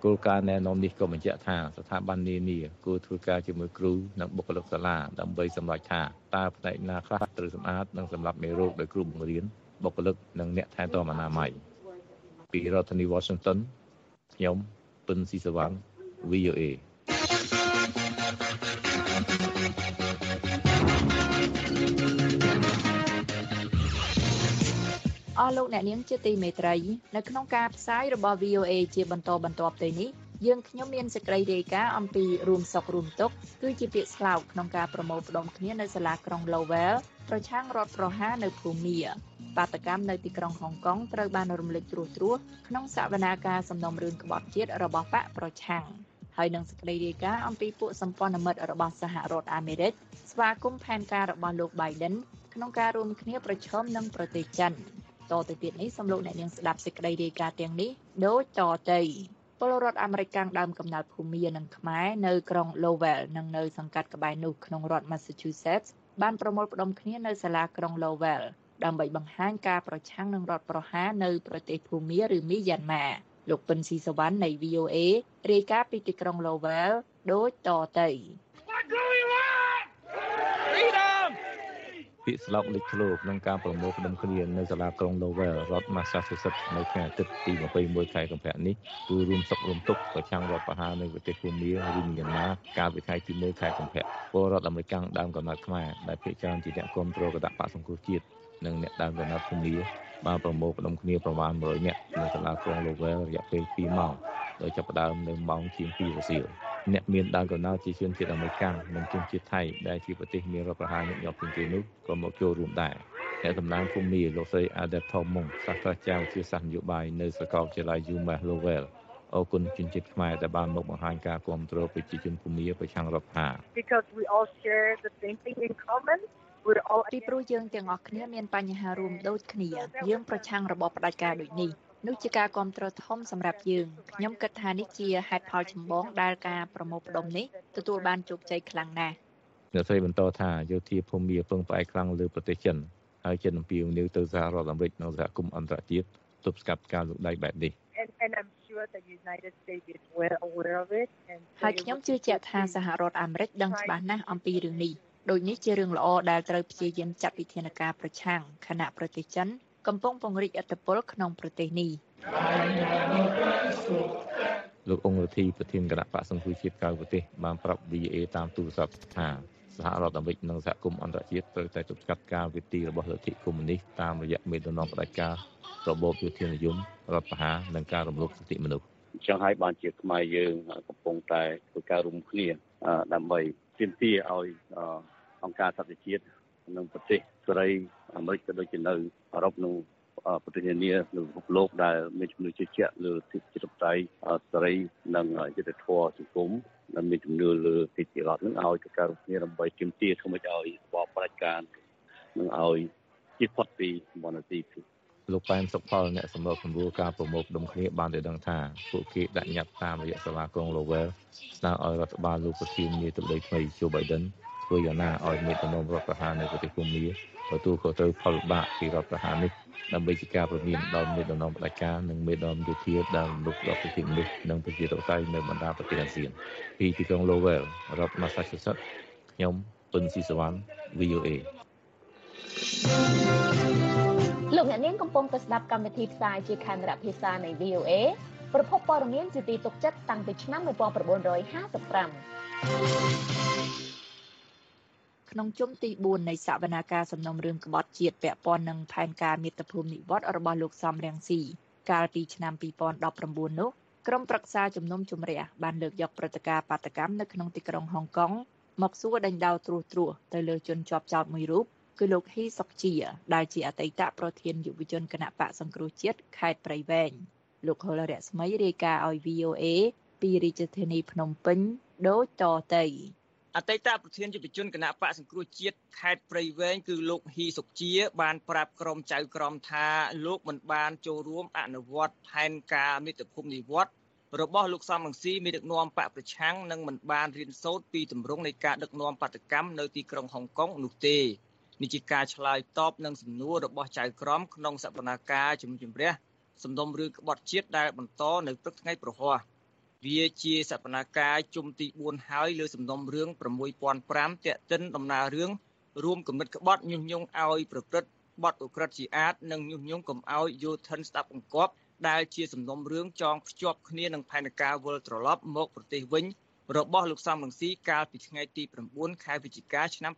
គោលការណ៍ណែនាំនេះក៏បញ្ជាក់ថាស្ថាប័ននានាគួរធ្វើការជាមួយគ្រូនិងបុគ្គលិកសាលាដើម្បីសម្រេចថាតើផ្នែកណាខ្លះត្រូវសម្អាតនិងសម្រាប់មេរោគដោយគ្រូបង្រៀនបុគ្គលិកនិងអ្នកថែទាំអនាម័យពីរដ្ឋធានី Washington ខ្ញុំពិនស៊ីសវណ្ណ VOA អស់លោកអ្នកនាងជាទីមេត្រីនៅក្នុងការផ្សាយរបស់ VOA ជាបន្តបន្ទាប់ទៅនេះយើងខ្ញុំមានសេចក្តីរាយការណ៍អំពីរួមសុខរួមទុក្ខគឺជាពាក្យស្លោកក្នុងការប្រមូលផ្ដុំគ្នានៅសាលាក្រុង Lowell ប្រឆាំងរដ្ឋប្រហារនៅភូមាបាតកម្មនៅទីក្រុងហុងកុងត្រូវបានរំលេចត្រួសក្នុងសវនាការសំណុំរឿងក្បត់ជាតិរបស់បកប្រឆាំងហើយនឹងសេចក្តីរាយការណ៍អំពីពួកសម្ព័ន្ធមិត្តរបស់សហរដ្ឋអាមេរិកស្វាគមន៍ផែនការរបស់លោក Biden ក្នុងការរួមគ្នាប្រឈមនឹងប្រទេសចិនតទៅទៀតនេះសូមលោកអ្នកនាងស្ដាប់សេចក្តីរាយការណ៍ទាំងនេះដូចតទៅពលរដ្ឋអាមេរិកកាំងដើមកំណើតភូមានិងខ្មែរនៅក្រុង Lowell និងនៅសង្កាត់ក្បែរនោះក្នុងរដ្ឋ Massachusetts បានប្រមូលផ្ដុំគ្នានៅសាលាក្រុង Lowell ដើម្បីបង្ហាញការប្រឆាំងនឹងរដ្ឋប្រហារនៅប្រទេសភូមាឬមីយ៉ាន់ម៉ាលោកពិនស៊ីសវណ្ណនៃ VOA រាយការណ៍ពីទីក្រុង Lowell ដូចតទៅពាក្យស្លោកលេចធ្លោក្នុងការប្រមូលផ្ដុំគ្នានៅសាលាក្រុង Lowell រដ្ឋ Massachusetts នៅថ្ងៃអាទិត្យទី21ខែកុម្ភៈនេះគឺរួមសុខរួមទុក្ខប្រឆាំងរដ្ឋប្រហារនៅប្រទេសភូមាឬមីយ៉ាន់ម៉ាកាលពីថ្ងៃទី1ខែកុម្ភៈពលរដ្ឋអាមេរិកដើមកំណើតខ្មែរដែលភាគច្រើនជាអ្នកគាំទ្រគណៈបកសង្គ្រោះជាតិនិងអ្នកដើមកំណើតភូមាបានប្រមូលផ្ដុំគ្នាប្រមាណ100នាក់នៅសាលាក្រុង Lowell រយៈពេល2ម៉ោងដោយចាប់ផ្ដើមនៅម៉ោងជាង2រសៀលអ្នកមានដើមកំណើតជាជនជាតិអាមេរិកនិងជនជាតិថៃដែលជាប្រទេសមានរដ្ឋប្រហារញឹកញាប់ជាងគេនោះក៏មកចូលរួមដែរអ្នកតំណាងភូមាលោកស្រី Adet Thomong សាស្ត្រាចារ្យវិទ្យាសាស្ត្រនយោបាយនៅសាកលវិទ្យាល័យ UMass Lowell អរគុណជនជាតិខ្មែរដែលបានមកបង្ហាញការគាំទ្រប្រជាជនភូមាប្រឆាំងរដ្ឋប្រហារ Because we all share the same thing in common. We're all ពីព្រោះយើងទាំងអស់គ្នាមានបញ្ហារួមដូចគ្នាយើងប្រឆាំងរបបផ្ដាច់ការដូចនេះនោះជាការគាំទ្រធំសម្រាប់យើងខ្ញុំគិតថានេះជាហេតុផលចម្បងដែលការប្រមូលផ្ដុំនេះទទួលបានជោគជ័យខ្លាំងណាស់អ្នកស្រីបន្តថាយោធាភូមាពឹងផ្អែកខ្លាំងលើប្រទេសចិនហើយចិនអំពាវនាវទៅសហរដ្ឋអាមេរិកនិងសហគមន៍អន្តរជាតិទប់ស្កាត់ការលូកដៃបែបនេះ and I'm sure the United States is well aware of it and ហើយខ្ញុំជឿជាក់ថាសហរដ្ឋអាមេរិកដឹងច្បាស់ណាស់អំពីរឿងនេះដូចនេះជារឿងល្អដែលត្រូវព្យាយាមចាត់វិធានការប្រឆាំងខណៈប្រទេសចិនកំពុងពង្រីកឥទ្ធិពលក្នុងប្រទេសនេះលោកអង្គរធីប្រធានគណៈបក្សសង្គ្រោះជាតិក្រៅប្រទេសបានប្រាប់ VOA តាមទូរស័ព្ទថាសហរដ្ឋអាមេរិកនិងសហគមន៍អន្តរជាតិត្រូវតែទប់ស្កាត់ការវិទីរបស់លទ្ធិកុម្មុយនីសតាមរយៈមេដឹកនាំផ្ដាច់ការរបបយោធានិយមរដ្ឋប្រហារនិងការរំលោភសិទ្ធិមនុស្សអញ្ចឹងហើយបានជាខ្មែរយើងកំពុងតែធ្វើការរួមគ្នាដើម្បីទាមទារឲ្យអង្គការសហប្រជាជាតិនិងប្រទេសសេរីអាមេរិកក៏ដូចជានៅអឺរ៉ុបនិងប្រទេសនានានៅពិភពលោកដែលមានជំនឿជឿជាក់លើសិទ្ធិប្រជាធិបតេយ្យសេរីនិងយុត្តិធម៌សង្គមនិងមានជំនឿលើទីទីរដ្ឋនឹងឲ្យការរួមគ្នាដើម្បីទាមទារធ្វើម៉េចឲ្យរបបផ្ដាច់ការនឹងឲ្យជៀសផុតពីមន្ទីរលោកប៉ែនសុខផលអ្នកសម្របសម្រួលការប្រមូលផ្ដុំគ្នាបានឲ្យដឹងថាពួកគេដាក់ញត្តិតាមរយៈសាលាក្រុង Lowell ស្នើឲ្យរដ្ឋបាលលោកប្រធានាធិបតីថ្មី Joe Biden ធ្វើយ៉ាងណាឲ្យមេដឹកនាំរដ្ឋប្រហារនៅប្រទេសភូមាទទួលខុសត្រូវផលវិបាកពីរដ្ឋប្រហារនេះដើម្បីជាការព្រមានដល់មេដឹកនាំផ្ដាច់ការនិងមេដឹកនាំយោធាដែលរំលោភដល់សិទ្ធិមនុស្សនិងប្រជាធិបតេយ្យនៅបណ្ដាប្រទេសអាស៊ានពីទីក្រុង Lowell រដ្ឋ Massachusetts ខ្ញុំពិនស៊ីសវណ្ណ VOA លោកអ្នកនាងកំពុងតែស្ដាប់កម្មវិធីផ្សាយជាខេមរៈភាសានៃ VOA ប្រភពព័ត៌មានជាទីទុកចិត្តតាំងពីឆ្នាំ1955 ក្នុងជុំទី4នៃសវនាការសំណុំរឿងក្បត់ជាតិពាក់ព័ន្ធនឹងផែនការមាតុភូមិនិវត្តន៍របស់លោកសំរងស៊ីកាលពីឆ្នាំ2019នោះក្រុមប្រឹក្សាជំនុំជម្រះបានលើកយកព្រឹត្តិការណ៍បាតកម្មនៅក្នុងទីក្រុងហុងកុងមកសួរដេញដោលត្រួសទៅលើជនជាប់ចោទមួយរូបគឺលោកហ៊ីសុកជាដែលជាអតីតប្រធានយុវជនគណៈបកសង្គ្រោះជាតិខេត្តព្រៃវែងលោកហុលរស្មីរាយការណ៍ឲ្យ VOA ពីរាជធានីភ្នំពេញដូចតទៅអតីតប្រធានយុវជនគណៈបកសង្គ្រោះជាតិខេត្តព្រៃវែងគឺលោកហ៊ីសុកជាបានប្រាប់ក្រុមចៅក្រមថាលោកមិនបានចូលរួមអនុវត្តផែនការមាតុភូមិនិវត្តន៍របស់លោកសំរងស៊ីមេដឹកនាំបកប្រឆាំងនិងមិនបានរៀនសូត្រពីទម្រង់នៃការដឹកនាំបាតកម្មនៅទីក្រុងហុងកុងនោះទេនេះជាការឆ្លើយតបនឹងសំណួររបស់ចៅក្រមក្នុងសវនាការជំនុំជម្រះសំណុំរឿងក្បត់ជាតិដែលបន្តនៅព្រឹកថ្ងៃប្រហ័សវាជាសកម្មភាពជុំទី4ហើយលើសំណុំរឿង 6005 តាក់ទិនដំណើររឿងរួមគំនិតក្បត់ញុះញង់ឲ្យប្រព្រឹត្តបទឧក្រិដ្ឋជាអាតនិងញុះញង់កុំឲ្យយោធិនស្ដាប់បង្គាប់ដែលជាសំណុំរឿងចងភ្ជាប់គ្នានឹងផែនការវិលត្រឡប់មកប្រទេសវិញរបស់លោកសំរងស៊ីកាលពីថ្ងៃទី9ខែវិច្ឆិកាឆ្នាំ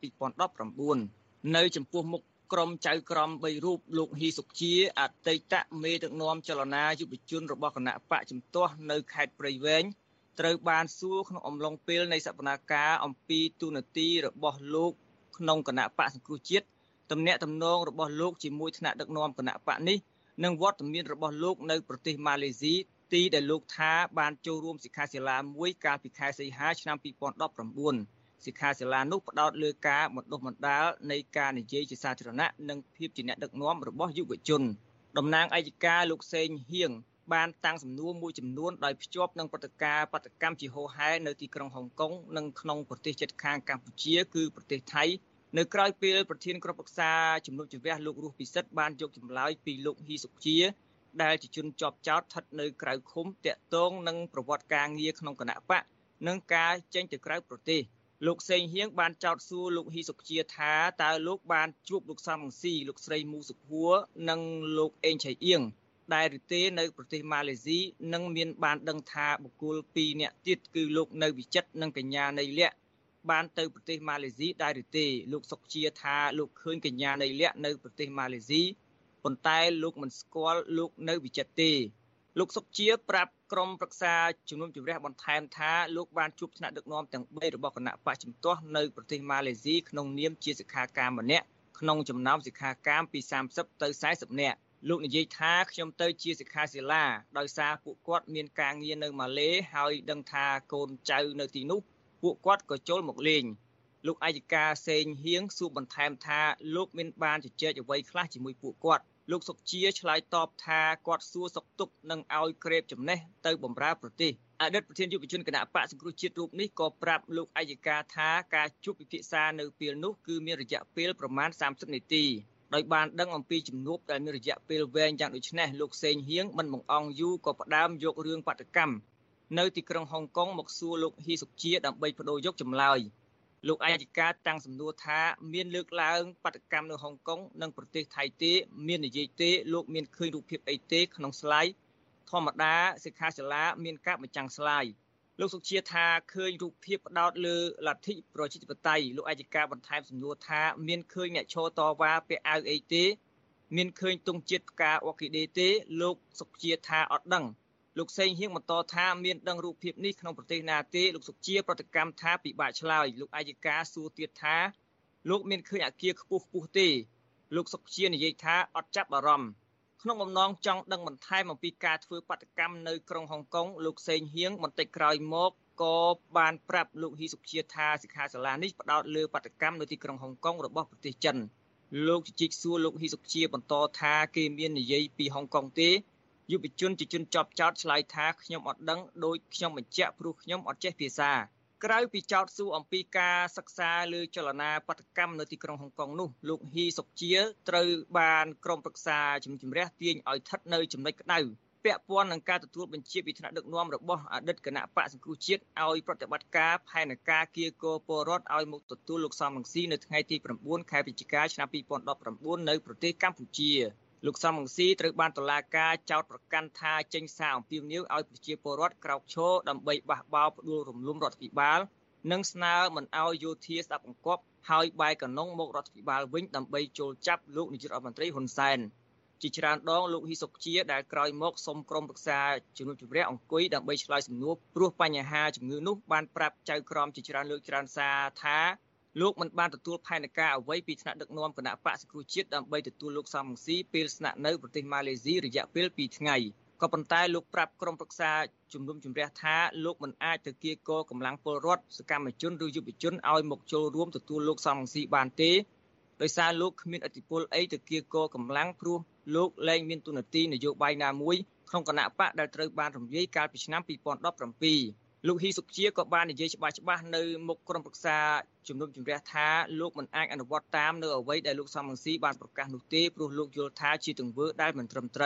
2019នៅចំពោះមុខក្រុមចៅក្រម3រូបលោកហ៊ីសុកជាអតីតមេដឹកនាំចលនាយុវជនរបស់គណៈបកជំទាស់នៅខេត្តព្រៃវែងត្រូវបានសួរក្នុងអំឡុងពេលនៃសកម្មភាពអំពីទូនាទីរបស់លោកក្នុងគណៈបកសង្គ្រោះជាតិទំនាក់ទំនងរបស់លោកជាមួយថ្នាក់ដឹកនាំគណៈបកនេះនិងវត្តមានរបស់លោកនៅប្រទេសម៉ាឡេស៊ីទីដែលលោកថាបានចូលរួមសិក្ខាសាលាមួយកាលពីខែសីហាឆ្នាំ2019សិក្ខាសាលានោះផ្ដោតលើការបណ្ដុះបណ្ដាលនៃការនិយាយជាសាធារណៈនិងភាពជាអ្នកដឹកនាំរបស់យុវជនតំណាងអัยការលោកសេងហៀងបានតាំងសំណួរមួយចំនួនដោយភ្ជាប់នឹងព្រឹត្តិការណ៍បាតកម្មជាហូរហែនៅទីក្រុងហុងកុងនិងក្នុងប្រទេសជិតខាងកម្ពុជាគឺប្រទេសថៃនៅក្រៅពេលប្រធានក្រុមប្រឹក្សាជំនុំជម្រះលោករស់ពិសិដ្ឋបានយកចម្លើយពីលោកហ៊ីសុកជាដែលជាជនជាប់ចោទស្ថិតនៅក្រៅឃុំតាក់ទងនឹងប្រវត្តិការងារក្នុងគណៈបកនិងការចេញទៅក្រៅប្រទេសលោកសេងហៀងបានចោទសួរលោកហ៊ីសុកជាថាតើលោកបានជួបលោកសំរងស៊ីលោកស្រីមូសុភួរនិងលោកអេងឆៃអៀងដែលឬទេនៅប្រទេសម៉ាឡេស៊ីនិងមានបានដឹងថាបុគ្គល2នាក់ទៀតគឺលោកនៅវិចិត្រនិងកញ្ញានៃលក្ខបានទៅប្រទេសម៉ាឡេស៊ីដែរឬទេលោកសុកជាថាលោកឃើញកញ្ញានៃលក្ខនៅប្រទេសម៉ាឡេស៊ីប៉ុន្តែលោកមិនស្គាល់លោកនៅវិចិត្រទេលោកសុកជាប្រាប់ក្រុមប្រឹក្សាជំនុំជម្រះបន្ថែមថាលោកបានជួបថ្នាក់ដឹកនាំទាំង3របស់គណៈបកជំទាស់នៅប្រទេសម៉ាឡេស៊ីក្នុងនាមជាសិក្ខាកាមម្នាក់ក្នុងចំណោមសិក្ខាកាមពី30ទៅ40នាក់លោកនិយាយថាខ្ញុំទៅជាសិក្ខាសាលាដោយសារពួកគាត់មានការងារនៅម៉ាឡេហើយដឹងថាកូនចៅនៅទីនោះពួកគាត់ក៏ចូលមកលេងលោកអัยការសេងហៀងសួរបន្ថែមថាលោកមានបានជជែកអ្វីខ្លះជាមួយពួកគាត់លោកសុកជាឆ្លើយតបថាគាត់សួរសុខទុក្ខនិងឲ្យក្រេបចំណេះទៅបម្រើប្រទេសអតីតប្រធានយុវជនគណៈបកសង្គ្រោះជាតិរូបនេះក៏ប្រាប់លោកអัยការថាការជួបពិភាក្សានៅពេលនោះគឺមានរយៈពេលប្រមាណ30នាទីដោយបានដឹងអំពីជំនួបដែលមានរយៈពេលវែងយ៉ាងដូចនេះលោកសេងហៀងមិនបង្អង់យូរក៏ផ្ដើមយករឿងបាតកម្មនៅទីក្រុងហុងកុងមកសួរលោកហ៊ីសុកជាដើម្បីបដូរយកចម្លើយលោកអัยការតាំងសំណួរថាមានលើកឡើងបាតកម្មនៅហុងកុងនិងប្រទេសថៃទេមាននិយាយទេលោកមានឃើញរូបភាពអីទេក្នុងស្លាយធម្មតាសិក្ខាសាលាមានការបញ្ចាំងស្លាយលោកសុកជាថាឃើញរូបភាពផ្ដោតលើលទ្ធិប្រជាធិបតេយ្យលោកអัยការបន្ថែមសំណួរថាមានឃើញអ្នកឈរតវ៉ាពាក់អាវអីទេមានឃើញទង់ជាតិផ្កាអ័រគីដេទេលោកសុកជាថាអត់ដឹងលោកសេងហៀងបន្តថាមានដឹងរូបភាពនេះក្នុងប្រទេសណាទេលោកសុកជាប្រតិកម្មថាពិបាកឆ្លើយលោកអัยការសួរទៀតថាលោកមានឃើញអគារខ្ពស់ៗទេលោកសុកជានិយាយថាអត់ចាប់អារម្មណ៍ក្នុងបំណងចង់ដឹងបន្ថែមអំពីការធ្វើបាតកម្មនៅក្រុងហុងកុងលោកសេងហៀងបន្តិចក្រោយមកក៏បានប្រាប់លោកហ៊ីសុកជាថាសិក្ខាសាលានេះផ្ដោតលើបាតកម្មនៅទីក្រុងហុងកុងរបស់ប្រទេសចិនលោកជជែកសួរលោកហ៊ីសុកជាបន្តថាគេមាននិយាយពីហុងកុងទេយុវជនជាជនជាប់ចោតឆ្លើយថាខ្ញុំអត់ដឹងដោយខ្ញុំបញ្ជាក់ព្រោះខ្ញុំអត់ចេះភាសាក្រៅពីចោតសួរអំពីការសិក្សាលើចលនាបាតកម្មនៅទីក្រុងហុងកុងនោះលោកហ៊ីសុកជាត្រូវបានក្រុមប្រឹក្សាជំនុំជម្រះទាញឲ្យស្ថិតនៅចំណុចក្តៅពាក់ព័ន្ធនឹងការទទួលបញ្ជាពីថ្នាក់ដឹកនាំរបស់អតីតគណៈបកសង្គ្រោះជាតិឲ្យប្រតិបត្តិការផែនការគៀកោពលរដ្ឋឲ្យមកទទួលលោកសំរងស៊ីនៅថ្ងៃទី9ខែវិច្ឆិកាឆ្នាំ2019នៅប្រទេសកម្ពុជាលោកសំរងស៊ីត្រូវបានតុលាការចោទប្រកាន់ថាចេញសារអំពាវនាវឲ្យប្រជាពលរដ្ឋក្រោកឈរដើម្បីបះបោរផ្ដួលរំលំរដ្ឋាភិបាលនិងស្នើមិនឲ្យយោធាស្ដាប់បង្គាប់ហើយបែរកណ្ដុងមករដ្ឋាភិបាលវិញដើម្បីចូលចាប់លោកនាយករដ្ឋមន្ត្រីហ៊ុនសែនជាច្រើនដងលោកហ៊ីសុកជាដែលក្រោយមកសុំក្រុមប្រឹក្សាជំនុំជម្រះអង្គុយដើម្បីឆ្លើយសំណួរព្រោះបញ្ហាជំងឺនោះបានប្រាប់ចៅក្រមជាច្រើនលើកច្រើនសារថាលោកមិនបានទទួលផែនការអ្វីពីថ្នាក់ដឹកនាំគណៈបកសង្គ្រោះជាតិដើម្បីទទួលលោកសំរងស៊ីពេលស្នាក់នៅប្រទេសម៉ាឡេស៊ីរយៈពេល2ថ្ងៃក៏ប៉ុន្តែលោកប្រាប់ក្រុមប្រឹក្សាជំនុំជម្រះថាលោកមិនអាចទៅគៀកកម្លាំងពលរដ្ឋសកម្មជនឬយុវជនឲ្យមកចូលរួមទទួលលោកសំរងស៊ីបានទេដោយសារលោកគ្មានឥទ្ធិពលអីទៅគៀកកម្លាំងព្រោះលោកលែងមានទូនាទីនយោបាយណាមួយក្នុងគណៈបកដែលត្រូវបានរំលាយកាលពីឆ្នាំ2017លោកហ៊ីសុកជាក៏បាននិយាយច្បាស់នៅមុខក្រុមប្រឹក្សាជំនុំជម្រះថាលោកមិនអាចអនុវត្តតាមនៅអ្វីដែលលោកសំរងស៊ីបានប្រកាសនោះទេព្រោះលោកយល់ថាជាទង្វើដែលមិនត្រឹមត្រូវ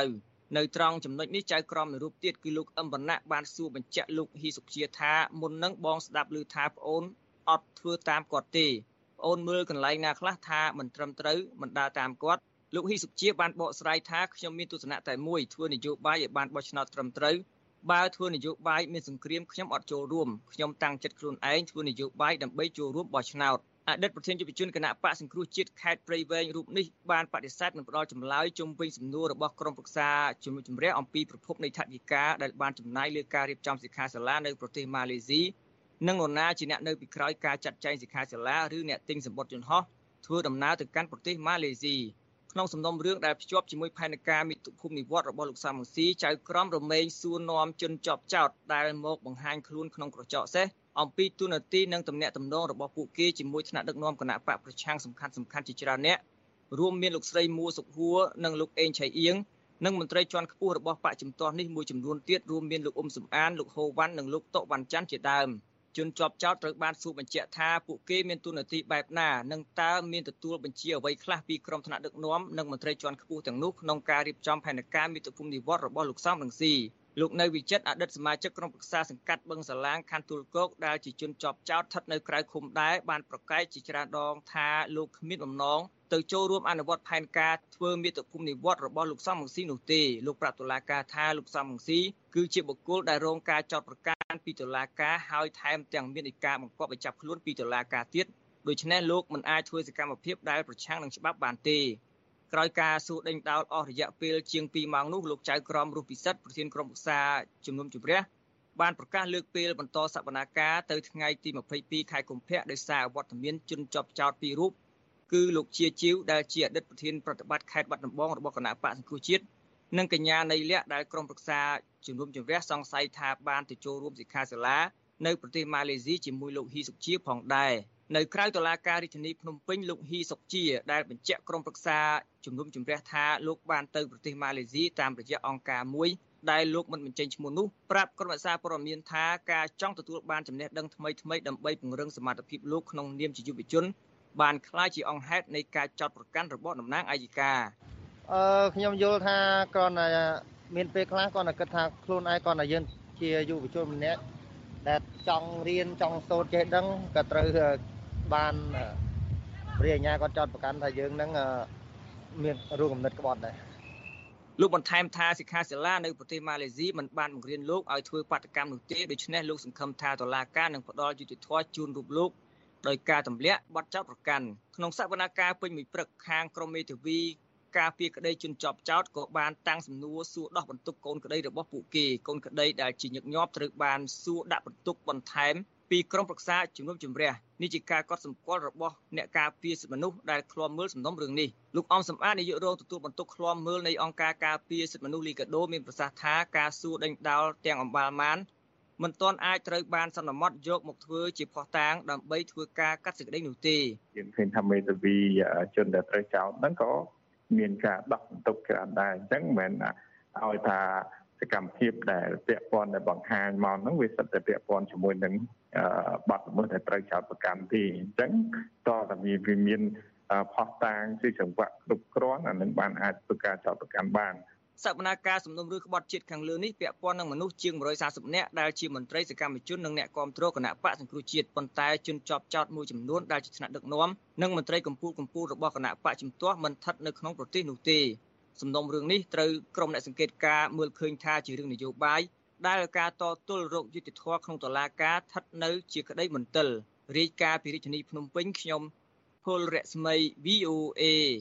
នៅត្រង់ចំណុចនេះចៅក្រមមួយរូបទៀតគឺលោកអឹមវណ្ណៈបានសួរបញ្ជាក់លោកហ៊ីសុជាថាមុននឹងបងស្ដាប់ឮថាប្អូនអត់ធ្វើតាមគាត់ទេប្អូនមើលកន្លែងណាខ្លះថាមិនត្រឹមត្រូវមិនដើរតាមគាត់លោកហ៊ីសុជាបានបកស្រាយថាខ្ញុំមានទស្សនៈតែមួយធ្វើនយោបាយឲ្យបានបោះឆ្នោតត្រឹមត្រូវបើធ្វើនយោបាយមានសង្គ្រាមខ្ញុំអត់ចូលរួមខ្ញុំតាំងចិត្តខ្លួនឯងធ្វើនយោបាយដើម្បីចូលរួមបោះឆ្នោតអតីតប្រធានយុវជនគណៈបកសង្គ្រោះជាតិខេត្តព្រៃវែងរូបនេះបានបដិសេធមិនផ្ដល់ចម្លើយជុំវិញសំណួររបស់ក្រុមប្រឹក្សាជំនុំជម្រះអំពីប្រភពនៃថវិកាដែលបានចំណាយលើការរៀបចំសិក្ខាសាលានៅប្រទេសម៉ាឡេស៊ីនិងនរណាជាអ្នកនៅពីក្រោយការចាត់ចែងសិក្ខាសាលាឬអ្នកទិញសម្បត្តិយន្តហោះធ្វើដំណើរទៅកាន់ប្រទេសម៉ាឡេស៊ីក្នុងសំណុំរឿងដែលភ្ជាប់ជាមួយផែនការមាតុភូមិនិវត្តរបស់លោកសំរងស៊ីចៅក្រមរមែងសួរនាំជនជាប់ចោតដែលមកបង្ហាញខ្លួនក្នុងក្រចកសេះអំពីទូនាទីនិងទំនាក់ទំនងរបស់ពួកគេជាមួយថ្នាក់ដឹកនាំគណៈបកប្រឆាំងសំខាន់ជាច្រើនអ្នករួមមានលោកស្រីមួសុខហួរនិងលោកអេងឆៃអៀងនិងមន្ត្រីជាន់ខ្ពស់របស់បកជំទាស់នេះមួយចំនួនទៀតរួមមានលោកអ៊ុំសំអានលោកហូវ៉ាន់និងលោកតុវ៉ាន់ច័ន្ទជាដើមជនជាប់ចោតត្រូវបានសួរបញ្ជាក់ថាពួកគេមានទូនាទីបែបណានិងតើមានទទួលបញ្ជាអ្វីខ្លះពីក្រុមថ្នាក់ដឹកនាំនិងមន្ត្រីជាន់ខ្ពស់ទាំងនោះក្នុងការរៀបចំផែនការមាតុភូមិនិវត្តរបស់លោកសំរងស៊ីលោកនៅវិចិត្រអតីតសមាជិកក្រុមប្រឹក្សាសង្កាត់បឹងសាឡាងខណ្ឌទួលគោកដែលជាជនជាប់ចោតស្ថិតនៅក្រៅឃុំដែរបានប្រកែកជាច្រើនដងថាលោកគ្មានបំណងទៅចូលរួមអនុវត្តផែនការធ្វើមាតុភូមិនិវត្តរបស់លោកសំរងស៊ីនោះទេលោកប្រាប់តុលាការថាលោកសំរងស៊ីគឺជាបុគ្គលដែលរងការចោទប្រកាន់ពីតុលាការហើយថែមទាំងមានឯកាបង្គាប់ឲ្យចាប់ខ្លួនពីតុលាការទៀតដូច្នេះលោកមិនអាចធ្វើសកម្មភាពដែលប្រឆាំងនឹងច្បាប់បានទេក្រោយការសួរដេញដោលអស់រយៈពេលជាង2ម៉ោងនោះលោកចៅក្រមរស់ពិសិដ្ឋប្រធានក្រុមប្រឹក្សាជំនុំជម្រះបានប្រកាសលើកពេលបន្តសវនាការទៅថ្ងៃទី22ខែកុម្ភៈដោយសារអវត្តមានជនជាប់ចោត2រូបគឺលោកជាជីវដែលជាអតីតប្រធានប្រតិបត្តិខេត្តបាត់ដំបងរបស់គណៈបកសង្គ្រោះជាតិនិងកញ្ញានៃលក្ខដែលក្រុមប្រឹក្សាជំនុំជម្រះសង្ស័យថាបានទៅចូលរួមសិក្ខាសាលានៅប្រទេសម៉ាឡេស៊ីជាមួយលោកហ៊ីសុជាផងដែរនៅក្រៅតុលាការរាជធានីភ្នំពេញលោកហ៊ីសុជាដែលបញ្ជាក់ក្រុមប្រឹក្សាជំនុំជម្រះថាលោកបានទៅប្រទេសម៉ាឡេស៊ីតាមរយៈអង្គការមួយដែលលោកមិនបញ្ចេញឈ្មោះនោះប្រាប់ក្រុមប្រឹក្សាព័ត៌មានថាការចង់ទទួលបានចំណេះដឹងថ្មីៗដើម្បីពង្រឹងសមត្ថភាពលោកក្នុងនាមជាយុវជនបានក្លាយជាអង្គហេតុនៃការចោទប្រកាន់របស់តំណាងអាយកាខ្ញុំយល់ថាគ្រាន់តែមានពេលខ្លះគ្រាន់តែគិតថាខ្លួនឯងគ្រាន់តែយើងជាយុវជនម្នាក់ដែលចង់រៀនចង់សូត្រចេះដឹងក៏ត្រូវបានរាជអាជ្ញាគាត់ចោទប្រកាន់ថាយើងនឹងមានរួមគំនិតក្បត់ដែរលោកបន្ថែមថាសិក្ខាសាលានៅប្រទេសម៉ាឡេស៊ីមិនបានបង្រៀនលោកឲ្យធ្វើបាតកម្មនោះទេដូច្នេះលោកសង្ឃឹមថាតុលាការនឹងផ្ដល់យុត្តិធម៌ជូនរូបលោកដោយការទម្លាក់បទចោទប្រកាន់ក្នុងសវនកម្មពេញមួយព្រឹកខាងក្រមមេធាវីការពារក្តីជនជាប់ចោទក៏បានតាំងសំណួរសួរដោះបន្ទុកកូនក្តីរបស់ពួកគេកូនក្តីដែលជាញឹកញាប់ត្រូវបានសួរដាក់បន្ទុកបន្ថែមពីក្រុមប្រឹក្សាជំនុំជម្រះនេះជាការកត់សម្គាល់របស់អ្នកការពារសិទ្ធិមនុស្សដែលឃ្លាំមើលសំណុំរឿងនេះលោកអំសំអាតនាយករងទទួលបន្ទុកឃ្លាំមើលនៃអង្គការការពារសិទ្ធិមនុស្សលីកាដូមានប្រសាសន៍ថាការសួរដេញដោលទាំងអំបាលម៉ានមិនទាន់អាចត្រូវបានសន្មត់យកមកធ្វើជាភស្តុតាងដើម្បីធ្វើការកាត់សេចក្តីនោះទេយើងឃើញថាមេធាវីជនដែលត្រូវចោទហ្នឹងក៏មានការដោះបន្ទុកច្រើនដែរអញ្ចឹងមិនមែនឲ្យថាសកម្មភាពដែលពាក់ព័ន្ធដែលបង្ហាញមកហ្នឹងវាសិតតែពាក់ព័ន្ធជាមួយនឹងបាត់ល្មើសដែលត្រូវចោទប្រកាន់ទេអញ្ចឹងតើតែវាមានផុសតាងជាចង្វាក់គ្រប់គ្រាន់អានឹងបានអាចធ្វើការចោទប្រកាន់បានសវនាការសំណុំរឿងក្បត់ជាតិខាងលើនេះពាក់ព័ន្ធនឹងមនុស្សជាង140នាក់ដែលជាមន្ត្រីសកម្មជននិងអ្នកគាំទ្រគណៈបកសង្គ្រោះជាតិប៉ុន្តែជនជាប់ចោទមួយចំនួនដែលជាថ្នាក់ដឹកនាំនិងមន្ត្រីកម្ពុជារបស់គណៈបកជំទាស់មិនស្ថិតនៅក្នុងប្រទេសនោះទេសំណុំរឿងនេះត្រូវក្រុមអ្នកសង្កេតការមើលឃើញថាជារឿងនយោបាយដែលការតទល់រោគយុត្តិធម៌ក្នុងតុលាការស្ថិតនៅជាក្តីមន្ទិលរាយការណ៍ពីរាជធានីភ្នំពេញខ្ញុំពលរស្មី VOA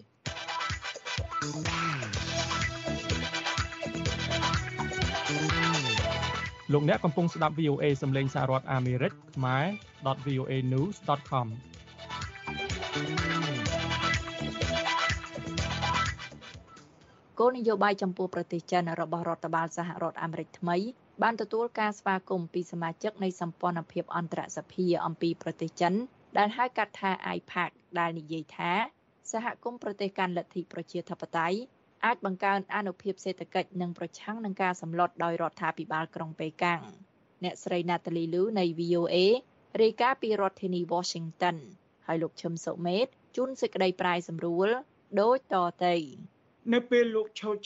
លោកអ្នកកំពុងស្ដាប់ VOA សំឡេងសហរដ្ឋអាមេរិកខ្មែរ .voanews.com គោលនយោបាយចំពោះប្រទេសចិនរបស់រដ្ឋបាលសហរដ្ឋអាមេរិកថ្មីបានទទួលការស្វាគមន៍ពីសមាជិកនៃសម្ព័ន្ធភាពអន្តរសភាអំពីប្រទេសចិនដែលហៅកាត់ថា AIPAC ដែលនិយាយថាសហគមន៍ប្រទេសកាន់លទ្ធិប្រជាធិបតេយ្យអាចបង្កើនអានុភាពសេដ្ឋកិច្ចនិងប្រឆាំងនឹងការសម្លុតដោយរដ្ឋាភិបាលក្រុងប៉េកាំងអ្នកស្រី Natalie Lu នៃ VOA រាយការណ៍ពីរដ្ឋធានី Washington ហើយលោកឈឹមសុមេតជូនសេចក្តីប្រាយសម្រួលដូចតទៅនៅពេលលោកឆូតឈ្មោះ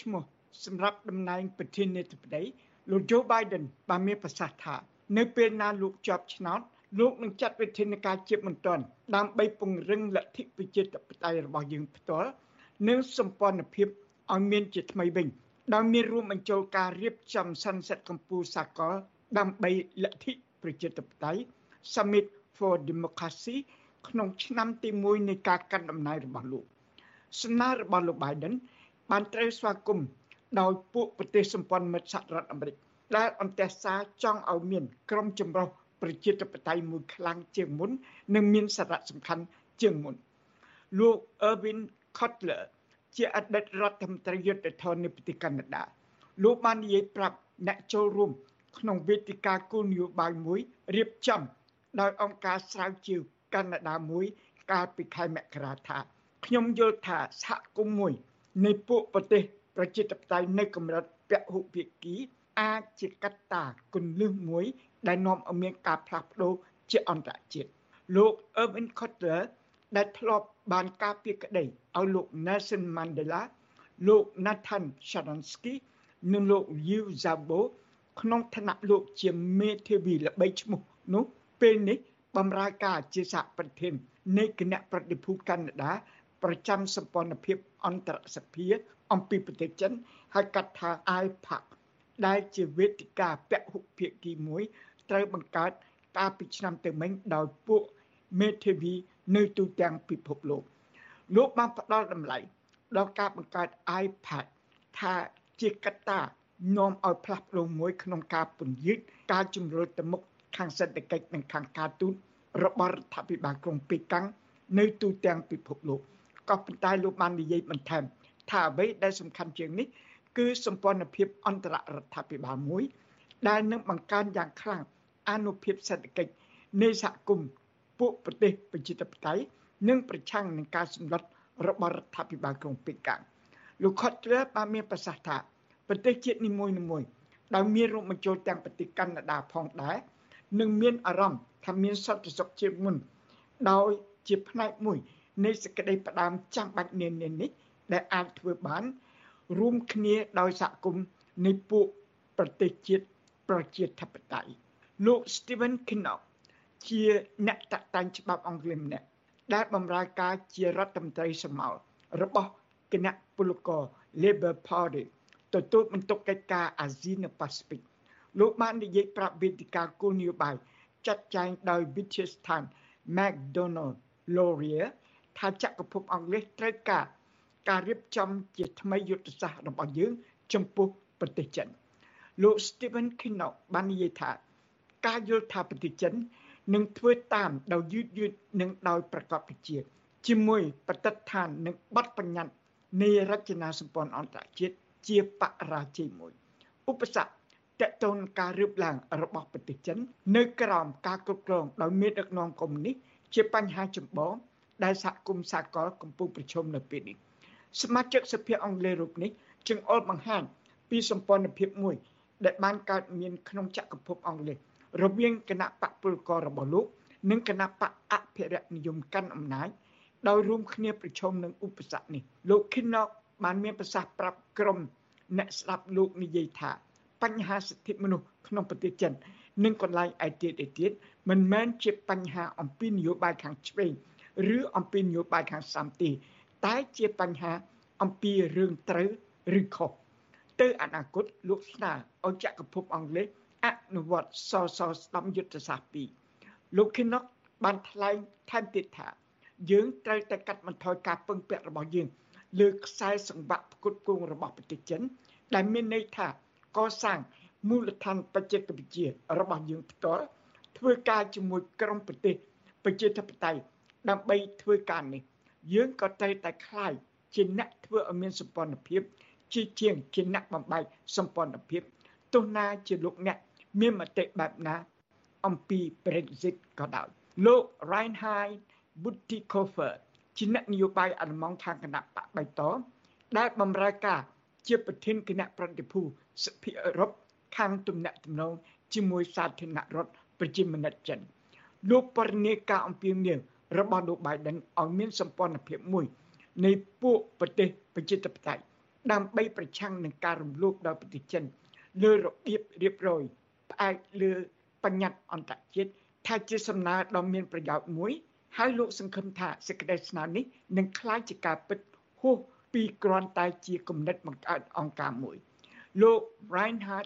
សម្រាប់តំណែងប្រធានាធិបតីលោក Joe Biden បានមានប្រសាសន៍ថានៅពេលណាលោកជាប់ឆ្នោតលោកនឹងចាត់វិធានការជាបន្ទាន់ដើម្បីពង្រឹងលទ្ធិប្រជាធិបតេយ្យរបស់យើងផ្ទាល់និងសម្ព័ន្ធភាពឲ្យមានជាថ្មីវិញដោយមានរួមបញ្ចូលការរៀបចំសន្និសីទកម្ពុជាសាកលដើម្បីលទ្ធិប្រជាធិបតេយ្យ Summit for Democracy ក្នុងឆ្នាំទី1នៃការកាន់តំណែងរបស់លោកសំណើរបស់លោក Biden បានត្រូវស្វាគមន៍ដោយពួកប្រទេសសម្ព័ន្ធមិត្តសហរដ្ឋអាមេរិកដែលអន្តរសាចង់ឲ្យមានក្រុមចម្រុះប្រជាធិបតេយ្យមួយខ្លាំងជាងមុននិងមានសារៈសំខាន់ជាងមុនលោក Irvin Cutler ជាអតីតរដ្ឋមន្ត្រីយុទ្ធសាស្ត្រនៃប្រទេសកាណាដាលោកបាននិយាយប្រាប់អ្នកចូលរួមក្នុងវេទិកាគោលនយោបាយមួយរៀបចំដោយអង្គការស្រាវជ្រាវកាណាដាមួយកាលពីខែមករាថាខ្ញុំយល់ថាសហគមន៍មួយនៃពួកប្រទេសប្រជាធិបតេយ្យនៅកម្រិតពហុភាគីអាចជាកត្តាគន្លឹះមួយដែលនាំឲ្យមានការផ្លាស់ប្ដូរជាអន្តរជាតិលោក Irvin Cutler ដែលធ្លាប់បានការពារក្តីឲ្យលោក Nelson Mandela លោក Nathan Sharansky និងលោក Liu Xiaobo ក្នុងឋានៈលោកជាមេធាវីល្បីឈ្មោះនោះពេលនេះបម្រើការជាសហប្រធាននៃគណៈប្រតិភូកាណាដាប្រចាំសម្ព័ន្ធភាពអន្តរសភាអំពីប្រទេសចិនហៅកាត់ថា IPAC ដែលជាវេទិកាពហុភាគីមួយត្រូវបង្កើតកាលពីឆ្នាំទៅមិញដោយពួកមេធាវីនៅទូទាំងពិភពលោកបានផ្ដល់តម្លៃដល់ការបង្កើត IPAC ថាជាកត្តានាំឲ្យផ្លាស់ប្ដូរមួយក្នុងការពង្រីកការជំរុញទៅមុខខាងសេដ្ឋកិច្ចនិងខាងការទូតរបស់រដ្ឋាភិបាលក្រុងប៉េកាំងនៅទូទាំងពិភពលោកក៏ប៉ុន្តែលោកបាននិយាយបន្ថែមថាអ្វីដែលសំខាន់ជាងនេះគឺសម្ព័ន្ធភាពអន្តររដ្ឋាភិបាលមួយដែលនឹងបង្កើនយ៉ាងខ្លាំងអានុភាពសេដ្ឋកិច្ចនៃសហគមន៍ពួកប្រទេសប្រជាធិបតេយ្យនិងប្រឆាំងនឹងការសម្លុតរបស់រដ្ឋាភិបាលក្រុងប៉េកាំងលោក Cutler បានមានប្រសាសន៍ថាប្រទេសជាតិនីមួយៗដែលមានរួមបញ្ចូលទាំងប្រទេសកាណាដាផងដែរនឹងមានអារម្មណ៍ថាមានសន្តិសុខជាមុនដោយជាផ្នែកមួយនៃសេចក្តីផ្ដាំចាំបាច់នានានេះដែលអាចធ្វើបានរួមគ្នាដោយសហគមន៍នៃពួកប្រទេសជាតិប្រជាធិបតេយ្យលោក Stephen Kinnock ជាអ្នកតាក់តែងច្បាប់អង់គ្លេសម្នាក់ដែលបម្រើការជារដ្ឋមន្ត្រីសមោលរបស់គណៈពលករ Labour Party ទទួលបន្ទុកកិច្ចការអាស៊ីនិងប៉ាស៊ីហ្វិកលោកបាននិយាយប្រាប់វេទិកាគោលនយោបាយចាត់ចែងដោយវិទ្យាស្ថាន McDonald Laurier ថាចក្រភពអង់គ្លេសត្រូវការរៀបចំជាថ្មីយុទ្ធសាស្ត្ររបស់យើងចំពោះប្រទេសចិនលោក Stephen Kinnock បាននិយាយថាការយល់ថាប្រទេសចិននឹងធ្វើតាមដោយយឺតនិងដោយប្រកបវិជ្ជាជាមួយបទដ្ឋាននិងបទបញ្ញត្តិនៃរចនាសម្ព័ន្ធអន្តរជាតិជាបរាជ័យមួយឧបសគ្គតកតងការរើបឡើងរបស់ប្រទេសចិននៅក្រោមការគ្រប់គ្រងដោយមេដឹកនាំកុម្មុយនីសជាបញ្ហាចម្បងដែលសហគមន៍សាកលកំពុងប្រឈមនៅពេលនេះសមាជិកសភាអង់គ្លេសរូបនេះចង្អុលបង្ហាញពីសម្ព័ន្ធភាពមួយដែលបានកើតមានក្នុងចក្រភពអង់គ្លេសរវាងគណៈបកពលកររបស់លោកនិងគណៈបកអភិរក្សនិយមកាន់អំណាចដោយរួមគ្នាប្រឈមនឹងឧបសគ្គនេះលោក Kinnock បានមានប្រសាសន៍ប្រាប់ក្រុមអ្នកស្ដាប់លោកនិយាយថាបញ្ហាសិទ្ធិមនុស្សក្នុងប្រទេសចិននិងកន្លែងឯទៀតមិនមែនជាបញ្ហាអំពីនយោបាយខាងឆ្វេងឬអំពីនយោបាយខាងស្ដាំទេតែជាបញ្ហាអំពីរឿងត្រូវឬខុសទៅអនាគតលោកស្នើឲ្យចក្រភពអង់គ្លេសអនុវត្តសសរស្តម្ភយុទ្ធសាស្ត្រ2លោក Kinnock បានថ្លែងថែមទៀតថាយើងត្រូវតែកាត់បន្ថយការពឹងពាក់របស់យើងលើខ្សែសង្វាក់ផ្គត់ផ្គង់របស់ប្រទេសចិនដែលមានន័យថាកសាងមូលដ្ឋានបច្ចេកវិទ្យារបស់យើងផ្ទាល់ធ្វើការជាមួយក្រុមប្រទេសប្រជាធិបតេយ្យដើម្បីធ្វើការនេះយើងក៏ត្រូវតែខ្លាយជាអ្នកធ្វើឲ្យមានសម្ព័ន្ធភាពជាអ្នកបំបែកសម្ព័ន្ធភាពទោះណាជាលោកអ្នកមានមតិបែបណាអំពី Brexit ក៏ដោយលោក Reinhard Bütikofer ជាអ្នកនយោបាយអាល្លឺម៉ង់ខាងគណៈបកបៃតងដែលបម្រើការជាប្រធានគណៈប្រតិភូសភាអឺរ៉ុបខាងទំនាក់ទំនងជាមួយសាធារណរដ្ឋប្រជាមានិតចិនលោកបរិញ្ញាការអំពាវនាវរបស់លោក Biden ឲ្យមានសម្ព័ន្ធភាពមួយនៃពួកប្រទេសប្រជាធិបតេយ្យដើម្បីប្រឆាំងនឹងការរំលោភដោយប្រទេសចិនលើរបៀបរៀបរយផ្អែកលើបញ្ញត្តិអន្តរជាតិថាជាសំណើដ៏មានប្រយោជន៍មួយហើយលោកសង្ឃឹមថាសេចក្តីស្នើនេះនឹងក្លាយជាការពិតហួសពីគ្រាន់តែជាគំនិតបង្កើតអង្គការមួយលោក Reinhard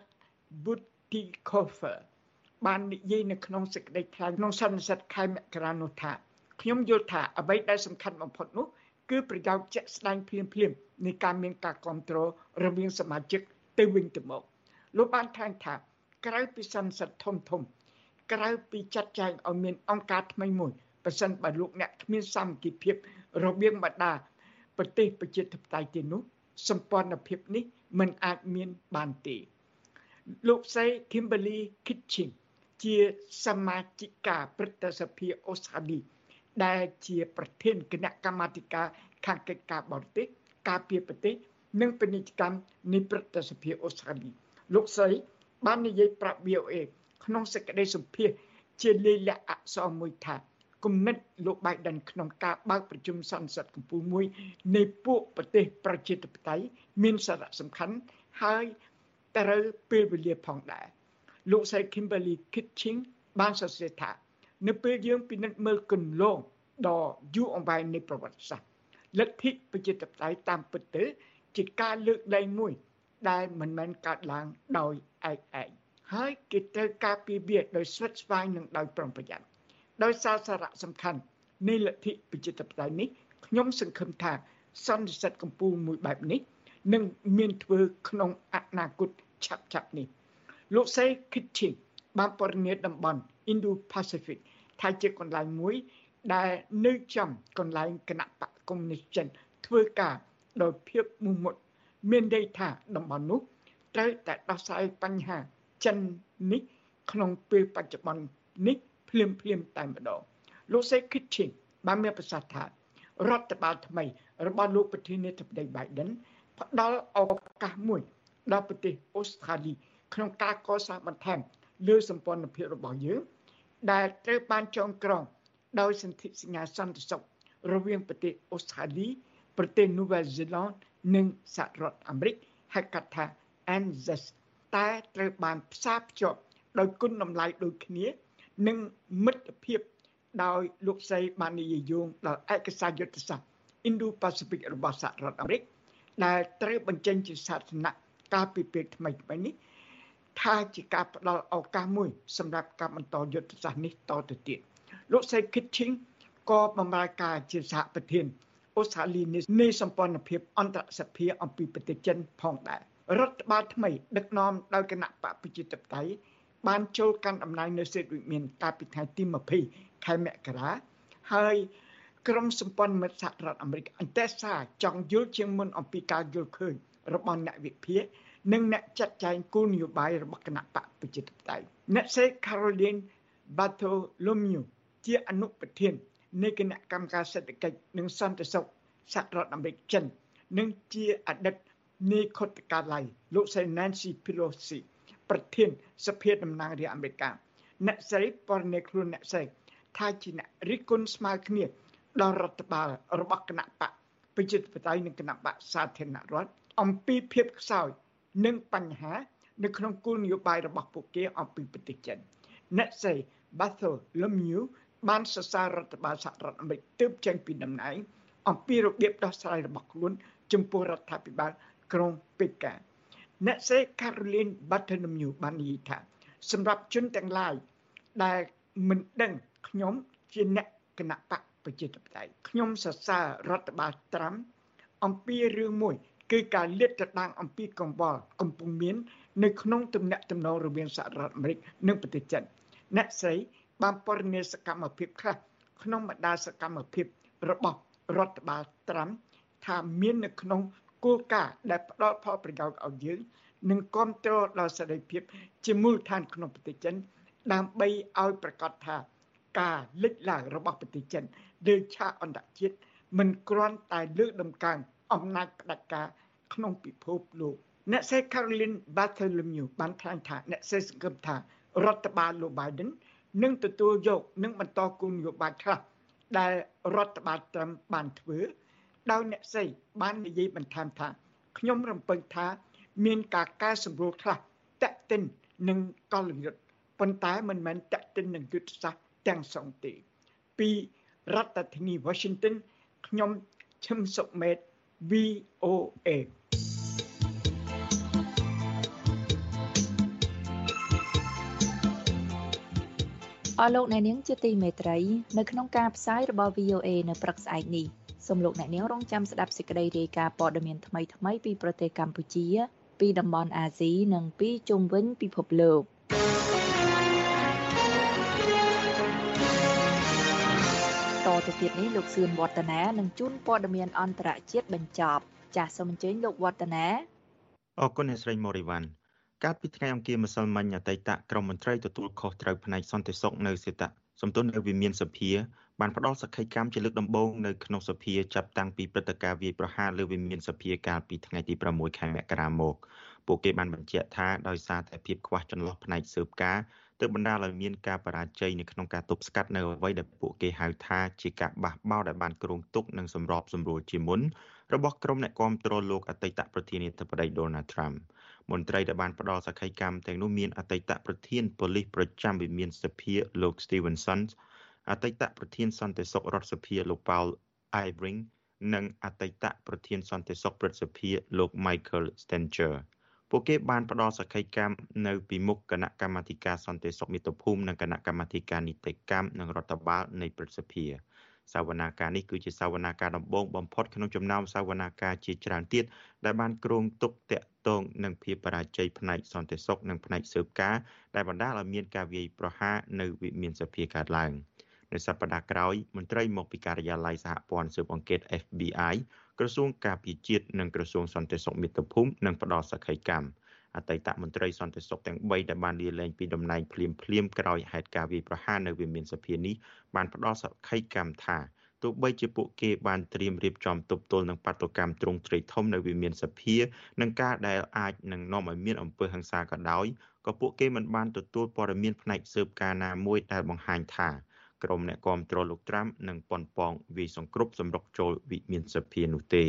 Bütikofer បាននិយាយនៅក្នុងសេចក្តីថ្លែងក្នុងសន្និសីទខែមករានោះថាខ្ញុំយល់ថាអ្វីដែលសំខាន់បំផុតនោះគឺប្រយោជន៍ជាក់ស្ដែងភ្លាមៗនៃការមានការគ្រប់គ្រងរវាងសមាជិកទៅវិញទៅមកលោកបានថ្លែងថាក្រៅពីសន្និសីទធំក្រៅពីចាត់ចែងឲ្យមានអង្គការថ្មីមួយប្រសិនបើលោកអ្នកគ្មានសាមគ្គីភាពរវាងបណ្ដាប្រទេសប្រជាធិបតេយ្យទេនោះសម្ព័ន្ធភាពនេះមិនអាចមានបានទេលោកស្រី Kimberly Kitching ជាសមាជិកាព្រឹទ្ធសភាអូស្ត្រាលីដែលជាប្រធានគណៈកម្មាធិការខាងកិច្ចការបរទេសការពារប្រទេសនិងពាណិជ្ជកម្មនៃព្រឹទ្ធសភាអូស្ត្រាលីលោកស្រីបាននិយាយប្រាប់ VOA ក្នុងសេចក្តីសម្ភាសន៍ជាលាយលក្ខណ៍អក្សរមួយថាគំនិតលោក Biden ក្នុងការបើកប្រជុំសន្និសីទកំពូលមួយនៃពួកប្រទេសប្រជាធិបតេយ្យមានសារៈសំខាន់ហើយត្រូវពេលវេលាផងដែរលោកស្រី Kimberly Kitching បានសរសេរថានៅពេលយើងពិនិត្យមើលគន្លងដ៏យូរអង្វែងនៃប្រវត្តិសាស្ត្រលទ្ធិប្រជាធិបតេយ្យតាមពិតទៅជាការលើកលែងមួយដែលមិនមែនកើតឡើងដោយឯកឯងហើយគេត្រូវការពារវាដោយស្វិតស្វាញនិងដោយប្រុងប្រយ័ត្នដោយសារៈសំខាន់នៃលទ្ធិប្រជាធិបតេយ្យនេះខ្ញុំសង្ឃឹមថាសន្និសីទកំពូលមួយបែបនេះនឹងមានធ្វើក្នុងអនាគតឆាប់នេះលោកស្រី Kitching បានពណ៌នាតំបន់ Indo-Pacific ថាជាកន្លែងមួយដែលនៅចំកន្លែងគណៈបកកុម្មុយនីសចិនធ្វើការដោយភាពមោះមុតមានន័យថាតំបន់នោះត្រូវតែដោះស្រាយបញ្ហាចិននេះក្នុងពេលបច្ចុប្បន្ននេះភ្លាមតែម្ដងលោកស្រី Kitching បានមានប្រសាសន៍ថារដ្ឋបាលថ្មីរបស់លោកប្រធានាធិបតី Biden ផ្ដល់ឱកាសមួយដល់ប្រទេសអូស្ត្រាលីក្នុងការកសាងបន្ថែមលើសម្ព័ន្ធភាពរបស់យើងដែលត្រូវបានចងក្រងដោយសន្ធិសញ្ញាសន្តិសុខរវាងប្រទេសអូស្ត្រាលីប្រទេសនូវែលសេឡង់និងសហរដ្ឋអាមេរិកហៅកាត់ថា ANZUS តែត្រូវបានផ្សារភ្ជាប់ដោយគុណតម្លៃដូចគ្នានិងមិត្តភាពដោយលោកស្រីបាននិយាយយោងដល់ឯកសារយុទ្ធសាស្ត្រ Indo-Pacific របស់សហរដ្ឋអាមេរិកដែលត្រូវបញ្ចេញជាសាធារណៈកាលពីពេលថ្មីនេះថាជាការផ្ដល់ឱកាសមួយសម្រាប់ការបន្តយុទ្ធសាស្ត្រនេះតទៅទៀតលោកស្រី Kitching ក៏បម្រើការជាសហប្រធានអូស្ត្រាលីនៃសម្ព័ន្ធភាពអន្តរសភាអំពីប្រទេសចិនផងដែររដ្ឋបាលថ្មីដឹកនាំដោយគណៈបកប្រជាធិបតេយ្យបានចូលកាន់អំណាចនៅសេតវិមានកាលពីថ្ងៃទី20ខែមករាហើយក្រុមសម្ព័ន្ធមិត្តសហរដ្ឋអាមេរិកអន្តរសាចង់យល់ជាងមុនអំពីការយល់ឃើញរបស់អ្នកវិភាគនិងអ្នកចាត់ចែងគោលនយោបាយរបស់គណៈបកប្រជាធិបតេយ្យអ្នកស្រី Caroline Bartholomew ជាអនុប្រធាននៃគណៈកម្មការសេដ្ឋកិច្ចនិងសន្តិសុខសហរដ្ឋអាមេរិកចិននិងជាអតីតនាយរដ្ឋកាល័យលោកស្រី Nancy Pelosi ប្រធានសភាតំណាងរាស្ត្រអាមេរិកអ្នកស្រីពណ៌នាខ្លួនអ្នកស្រីថាជាអ្នករិះគន់ស្មើគ្នាដល់រដ្ឋបាលរបស់គណៈបកប្រជាធិបតេយ្យនិងគណៈបកសាធារណរដ្ឋអំពីភាពខ្សោយនិងបញ្ហានៅក្នុងគោលនយោបាយរបស់ពួកគេអំពីប្រទេសចិនអ្នកស្រី Bartholomew បានសរសើររដ្ឋបាលសហរដ្ឋអាមេរិកទើបចេញពីតំណែងអំពីរបៀបដោះស្រាយរបស់ខ្លួនចំពោះរដ្ឋាភិបាលក្រុងប៉េកាអ្នកស្រី Caroline Bartholomew បាននិយាយថាសម្រាប់ជនទាំងឡាយដែលមិនដឹងខ្ញុំជាអ្នកគណៈបកប្រជាធិបតេយ្យខ្ញុំសរសើររដ្ឋបាលត្រាំអំពីរឿងមួយគឺការលាតត្រដាងអំពីកង្វល់កំពុងមាននៅក្នុងទំនាក់ទំនងរវាងសហរដ្ឋអាមេរិកនិងប្រទេសចិនអ្នកស្រីបានពណ៌នាសកម្មភាពខ្លះក្នុងបណ្ដាសកម្មភាពរបស់រដ្ឋបាលត្រាំថាមាននៅក្នុងគោលការណ៍ដែលផ្ដល់ផលប្រយោជន៍ឲ្យយើងនិងគាំទ្រដល់សេរីភាពជាមូលដ្ឋានក្នុងប្រទេសចិនដើម្បីឲ្យប្រកាសថាការលេចឡើងរបស់ប្រទេសចិនលើឆាកអន្តរជាតិមិនគ្រាន់តែលើកតម្កើងអំណាចផ្ដាច់ការក្នុងពិភពលោកអ្នកស្រី Caroline Bartholomew បានថ្លែងថាអ្នកស្រីសង្ឃឹមថារដ្ឋបាលលោក Biden នឹងទទួលយកនិងបន្តគោលនយោបាយខ្លះដែលរដ្ឋបាល Trump បានធ្វើដោយអ្នកស្រីបាននិយាយបន្ថែមថាខ្ញុំរំពឹងថាមានការកែសម្រួលខ្លះតាក់ទិននឹងកលយុទ្ធប៉ុន្តែមិនមែនតាក់ទិននឹងយុទ្ធសាស្ត្រទាំងស្រុងទេពីរដ្ឋធានី Washington ខ្ញុំឈឹមសុមេត VOA អរលោកអ្នកនាងជាទីមេត្រីនៅក្នុងការផ្សាយរបស់ VOA នៅព្រឹកស្អែកនេះសូមលោកអ្នកនាងរងចាំស្ដាប់សេចក្តីរាយការណ៍ព័ត៌មានថ្មីៗពីប្រទេសកម្ពុជាពីតំបន់អាស៊ីនិងពីជុំវិញពិភពលោកតទៅទៀតនេះលោកសឿនវឌ្ឍនានឹងជូនព័ត៌មានអន្តរជាតិបញ្ចប់ចាសសូមអញ្ជើញលោកវឌ្ឍនាអរគុណអ្នកស្រីម៉ូរីវ៉ាន់កាលពីថ្ងៃអង្គារម្សិលមិញអតីតក្រមមន្ត្រីទទួលខុសត្រូវផ្នែកសន្តិសុខនៅសេតសំទោសនៅវិមានសភាបានផ្ដល់សក្ខីកម្មជាលើកដំបូងនៅក្នុងសភាចាប់តាំងពីព្រឹត្តិការណ៍វាយប្រហារលើវិមានសភាកាលពីថ្ងៃទី6ខែមករាមកពួកគេបានបញ្ជាក់ថាដោយសារតែភាពខ្វះចន្លោះផ្នែកស៊ើបការទើបបណ្ដាលឲ្យមានការបរាជ័យនៅក្នុងការទប់ស្កាត់នៅអ្វីដែលពួកគេហៅថាជាការបះបោរដែលបានគ្រោងទុកនិងសម្របសម្រួលជាមុនរបស់ក្រុមអ្នកគាំទ្រលោកអតីតប្រធានាធិបតី Donald Trump មន្ត្រីដែលបានផ្ដល់សក្ខីកម្មទាំងនោះមានអតីតប្រធានប៉ូលីសប្រចាំវិមានសភាលោក Stevenson អតីតប្រធានសន្តិសុខរដ្ឋសភាលោក Paul Ivering និងអតីតប្រធានសន្តិសុខព្រឹទ្ធសភាលោក Michael Stenger ពួកគេបានផ្ដល់សក្ខីកម្មនៅពីមុខគណៈកម្មាធិការសន្តិសុខមាតុភូមិនិងគណៈកម្មាធិការនីតិកម្មនិងរដ្ឋបាលនៃព្រឹទ្ធសភាសវនាការនេះគឺជាសវនាការដំបូងបំផុតក្នុងចំណោមសវនាការជាច្រើនទៀតដែលបានគ្រោងទុកតាក់ទងនឹងភាពបរាជ័យផ្នែកសន្តិសុខនិងផ្នែកស៊ើបការដែលបណ្ដាលឲ្យមានការវាយប្រហារនៅវិមានសភាកើតឡើងនៅសប្តាហ៍ក្រោយមន្ត្រីមកពីការិយាល័យសហព័ន្ធស៊ើបអង្កេត FBI ក្រសួងការពារជាតិនិងក្រសួងសន្តិសុខមាតុភូមិនឹងផ្ដល់សក្ខីកម្មអតីតមន្ត្រីសន្តិសុខទាំង3ដែលបានលាលែងពីតំណែងភ្លាមក្រោយហេតុការណ៍វាយប្រហារនៅវិមានសភានេះបានផ្ដល់សក្ខីកម្មថាទោះបីជាពួកគេបានត្រៀមរៀបចំទប់ទល់នឹងបាតុកម្មទ្រង់ទ្រាយធំនៅវិមានសភានិងការដែលអាចនឹងនាំឲ្យមានអំពើហិង្សាក៏ដោយក៏ពួកគេមិនបានទទួលព័ត៌មានផ្នែកស៊ើបការណាមួយដែលបង្ហាញថាក្រុមអ្នកគាំទ្រលោកត្រាំនឹងប៉ុនប៉ងវាយសង្គ្រប់សម្រុកចូលវិមានសភានោះទេ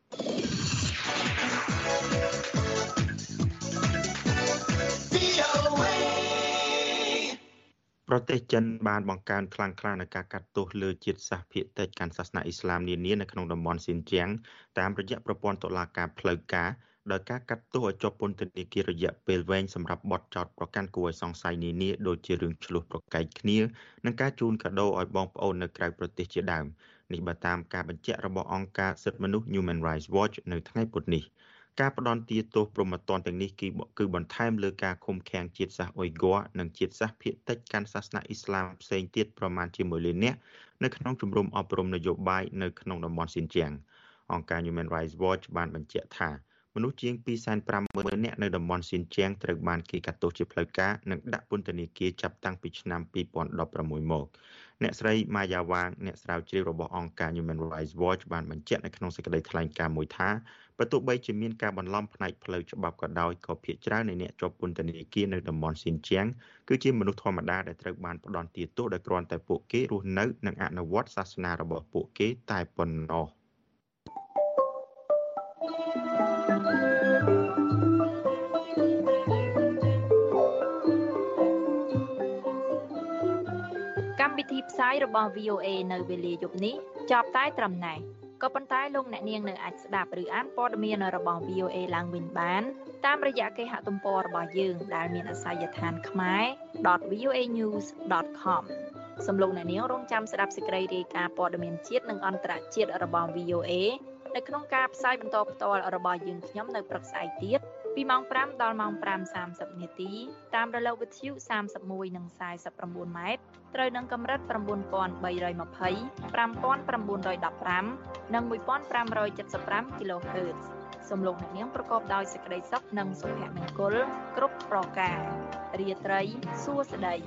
ប្រទេសចិនបានបង្កើនខ្លាំងក្លានៅការកាត់ទោសលើជាតិសាសន៍ភាគតិចកាន់សាសនាអ៊ីស្លាមនានានៅក្នុងតំបន់ស៊ីនជៀងតាមរយៈប្រព័ន្ធតុលាការផ្លូវការដោយការកាត់ទោសឲ្យជាប់ពន្ធនាគាររយៈពេលវែងសម្រាប់បទចោទប្រកាន់គួរឲ្យសង្ស័យនានាដូចជារឿងឆ្លោះប្រកែកគ្នានិងការជូនកាដូឲ្យបងប្អូននៅក្រៅប្រទេសជាដើមនេះបើតាមការបញ្ជាក់របស់អង្គការសិទ្ធិមនុស្ស Human Rights Watch នៅថ្ងៃពុធនេះការផ្ដន្ទាទោសព្រហ្មទណ្ឌទាំងនេះគឺបន្ថែមលើការឃុំឃាំងជាតិសាសន៍អ៊ុយហ្គ័រនិងជាតិសាសន៍ភាគតិចកាន់សាសនាអ៊ីស្លាមផ្សេងទៀតប្រមាណជា1លាននាក់នៅក្នុងជំរំអប់រំនយោបាយនៅក្នុងតំបន់ស៊ីនជៀងអង្គការ Human Rights Watch បានបញ្ជាក់ថាមនុស្សជាង 250,000 នាក់នៅតំបន់ស៊ីនជៀងត្រូវបានគេកាត់ទោសជាផ្លូវការនិងដាក់ពន្ធនាគារចាប់តាំងពីឆ្នាំ2016មកអ្នកស្រីម៉ាយ៉ាវ៉ាងអ្នកស្រាវជ្រាវរបស់អង្គការ Human Rights Watch បានបញ្ជាក់នៅក្នុងសេចក្តីថ្លែងការណ៍មួយថាបើទោះបីជាមានការបន្លំផ្នែកផ្លូវច្បាប់ក៏ដោយក៏ភាគច្រើននៃអ្នកជាប់ពន្ធនាគារនៅតំបន់ស៊ីនជៀងគឺជាមនុស្សធម្មតាដែលត្រូវបានផ្ដន្ទាទោសដោយគ្រាន់តែពួកគេរស់នៅនិងអនុវត្តសាសនារបស់ពួកគេតែប៉ុណ្ណោះកម្មវិធីផ្សាយរបស់ VOA នៅវេលាយប់នេះចប់តែត្រឹមណេះក៏ប៉ុន្តែលោកអ្នកនាងនៅអាចស្ដាប់ឬអានព័ត៌មានរបស់ VOA ឡើងវិញបានតាមរយៈគេហទំព័ររបស់យើងដែលមានអាសយដ្ឋានkhmer.voanews.com សូមលោកអ្នកនាងរងចាំស្ដាប់សេចក្តីរាយការណ៍ព័ត៌មានជាតិនិងអន្តរជាតិរបស់ VOA នៅក្នុងការផ្សាយបន្តផ្ទាល់របស់យើងខ្ញុំនៅព្រឹកស្អែកទៀតពីម៉ោង5ដល់ម៉ោង 5:30 នាទីតាមរលកវិទ្យុ31និង49ម៉ែត្រត្រូវនឹងកម្រិត 9320 5915 និង 1575 kHz សូមលោកអ្នកនាងប្រកបដោយសេចក្តីសុខនិងសុភមង្គលគ្រប់ប្រការរាត្រីសួស្តី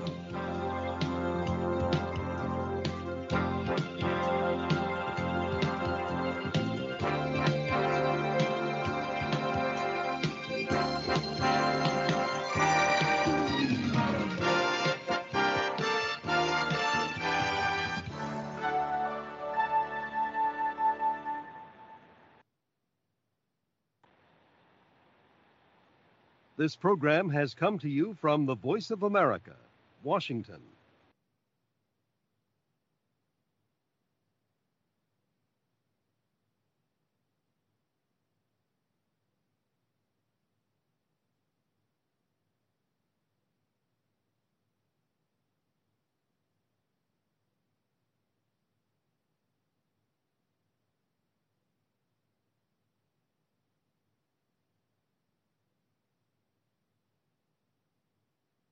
This program has come to you from the Voice of America, Washington.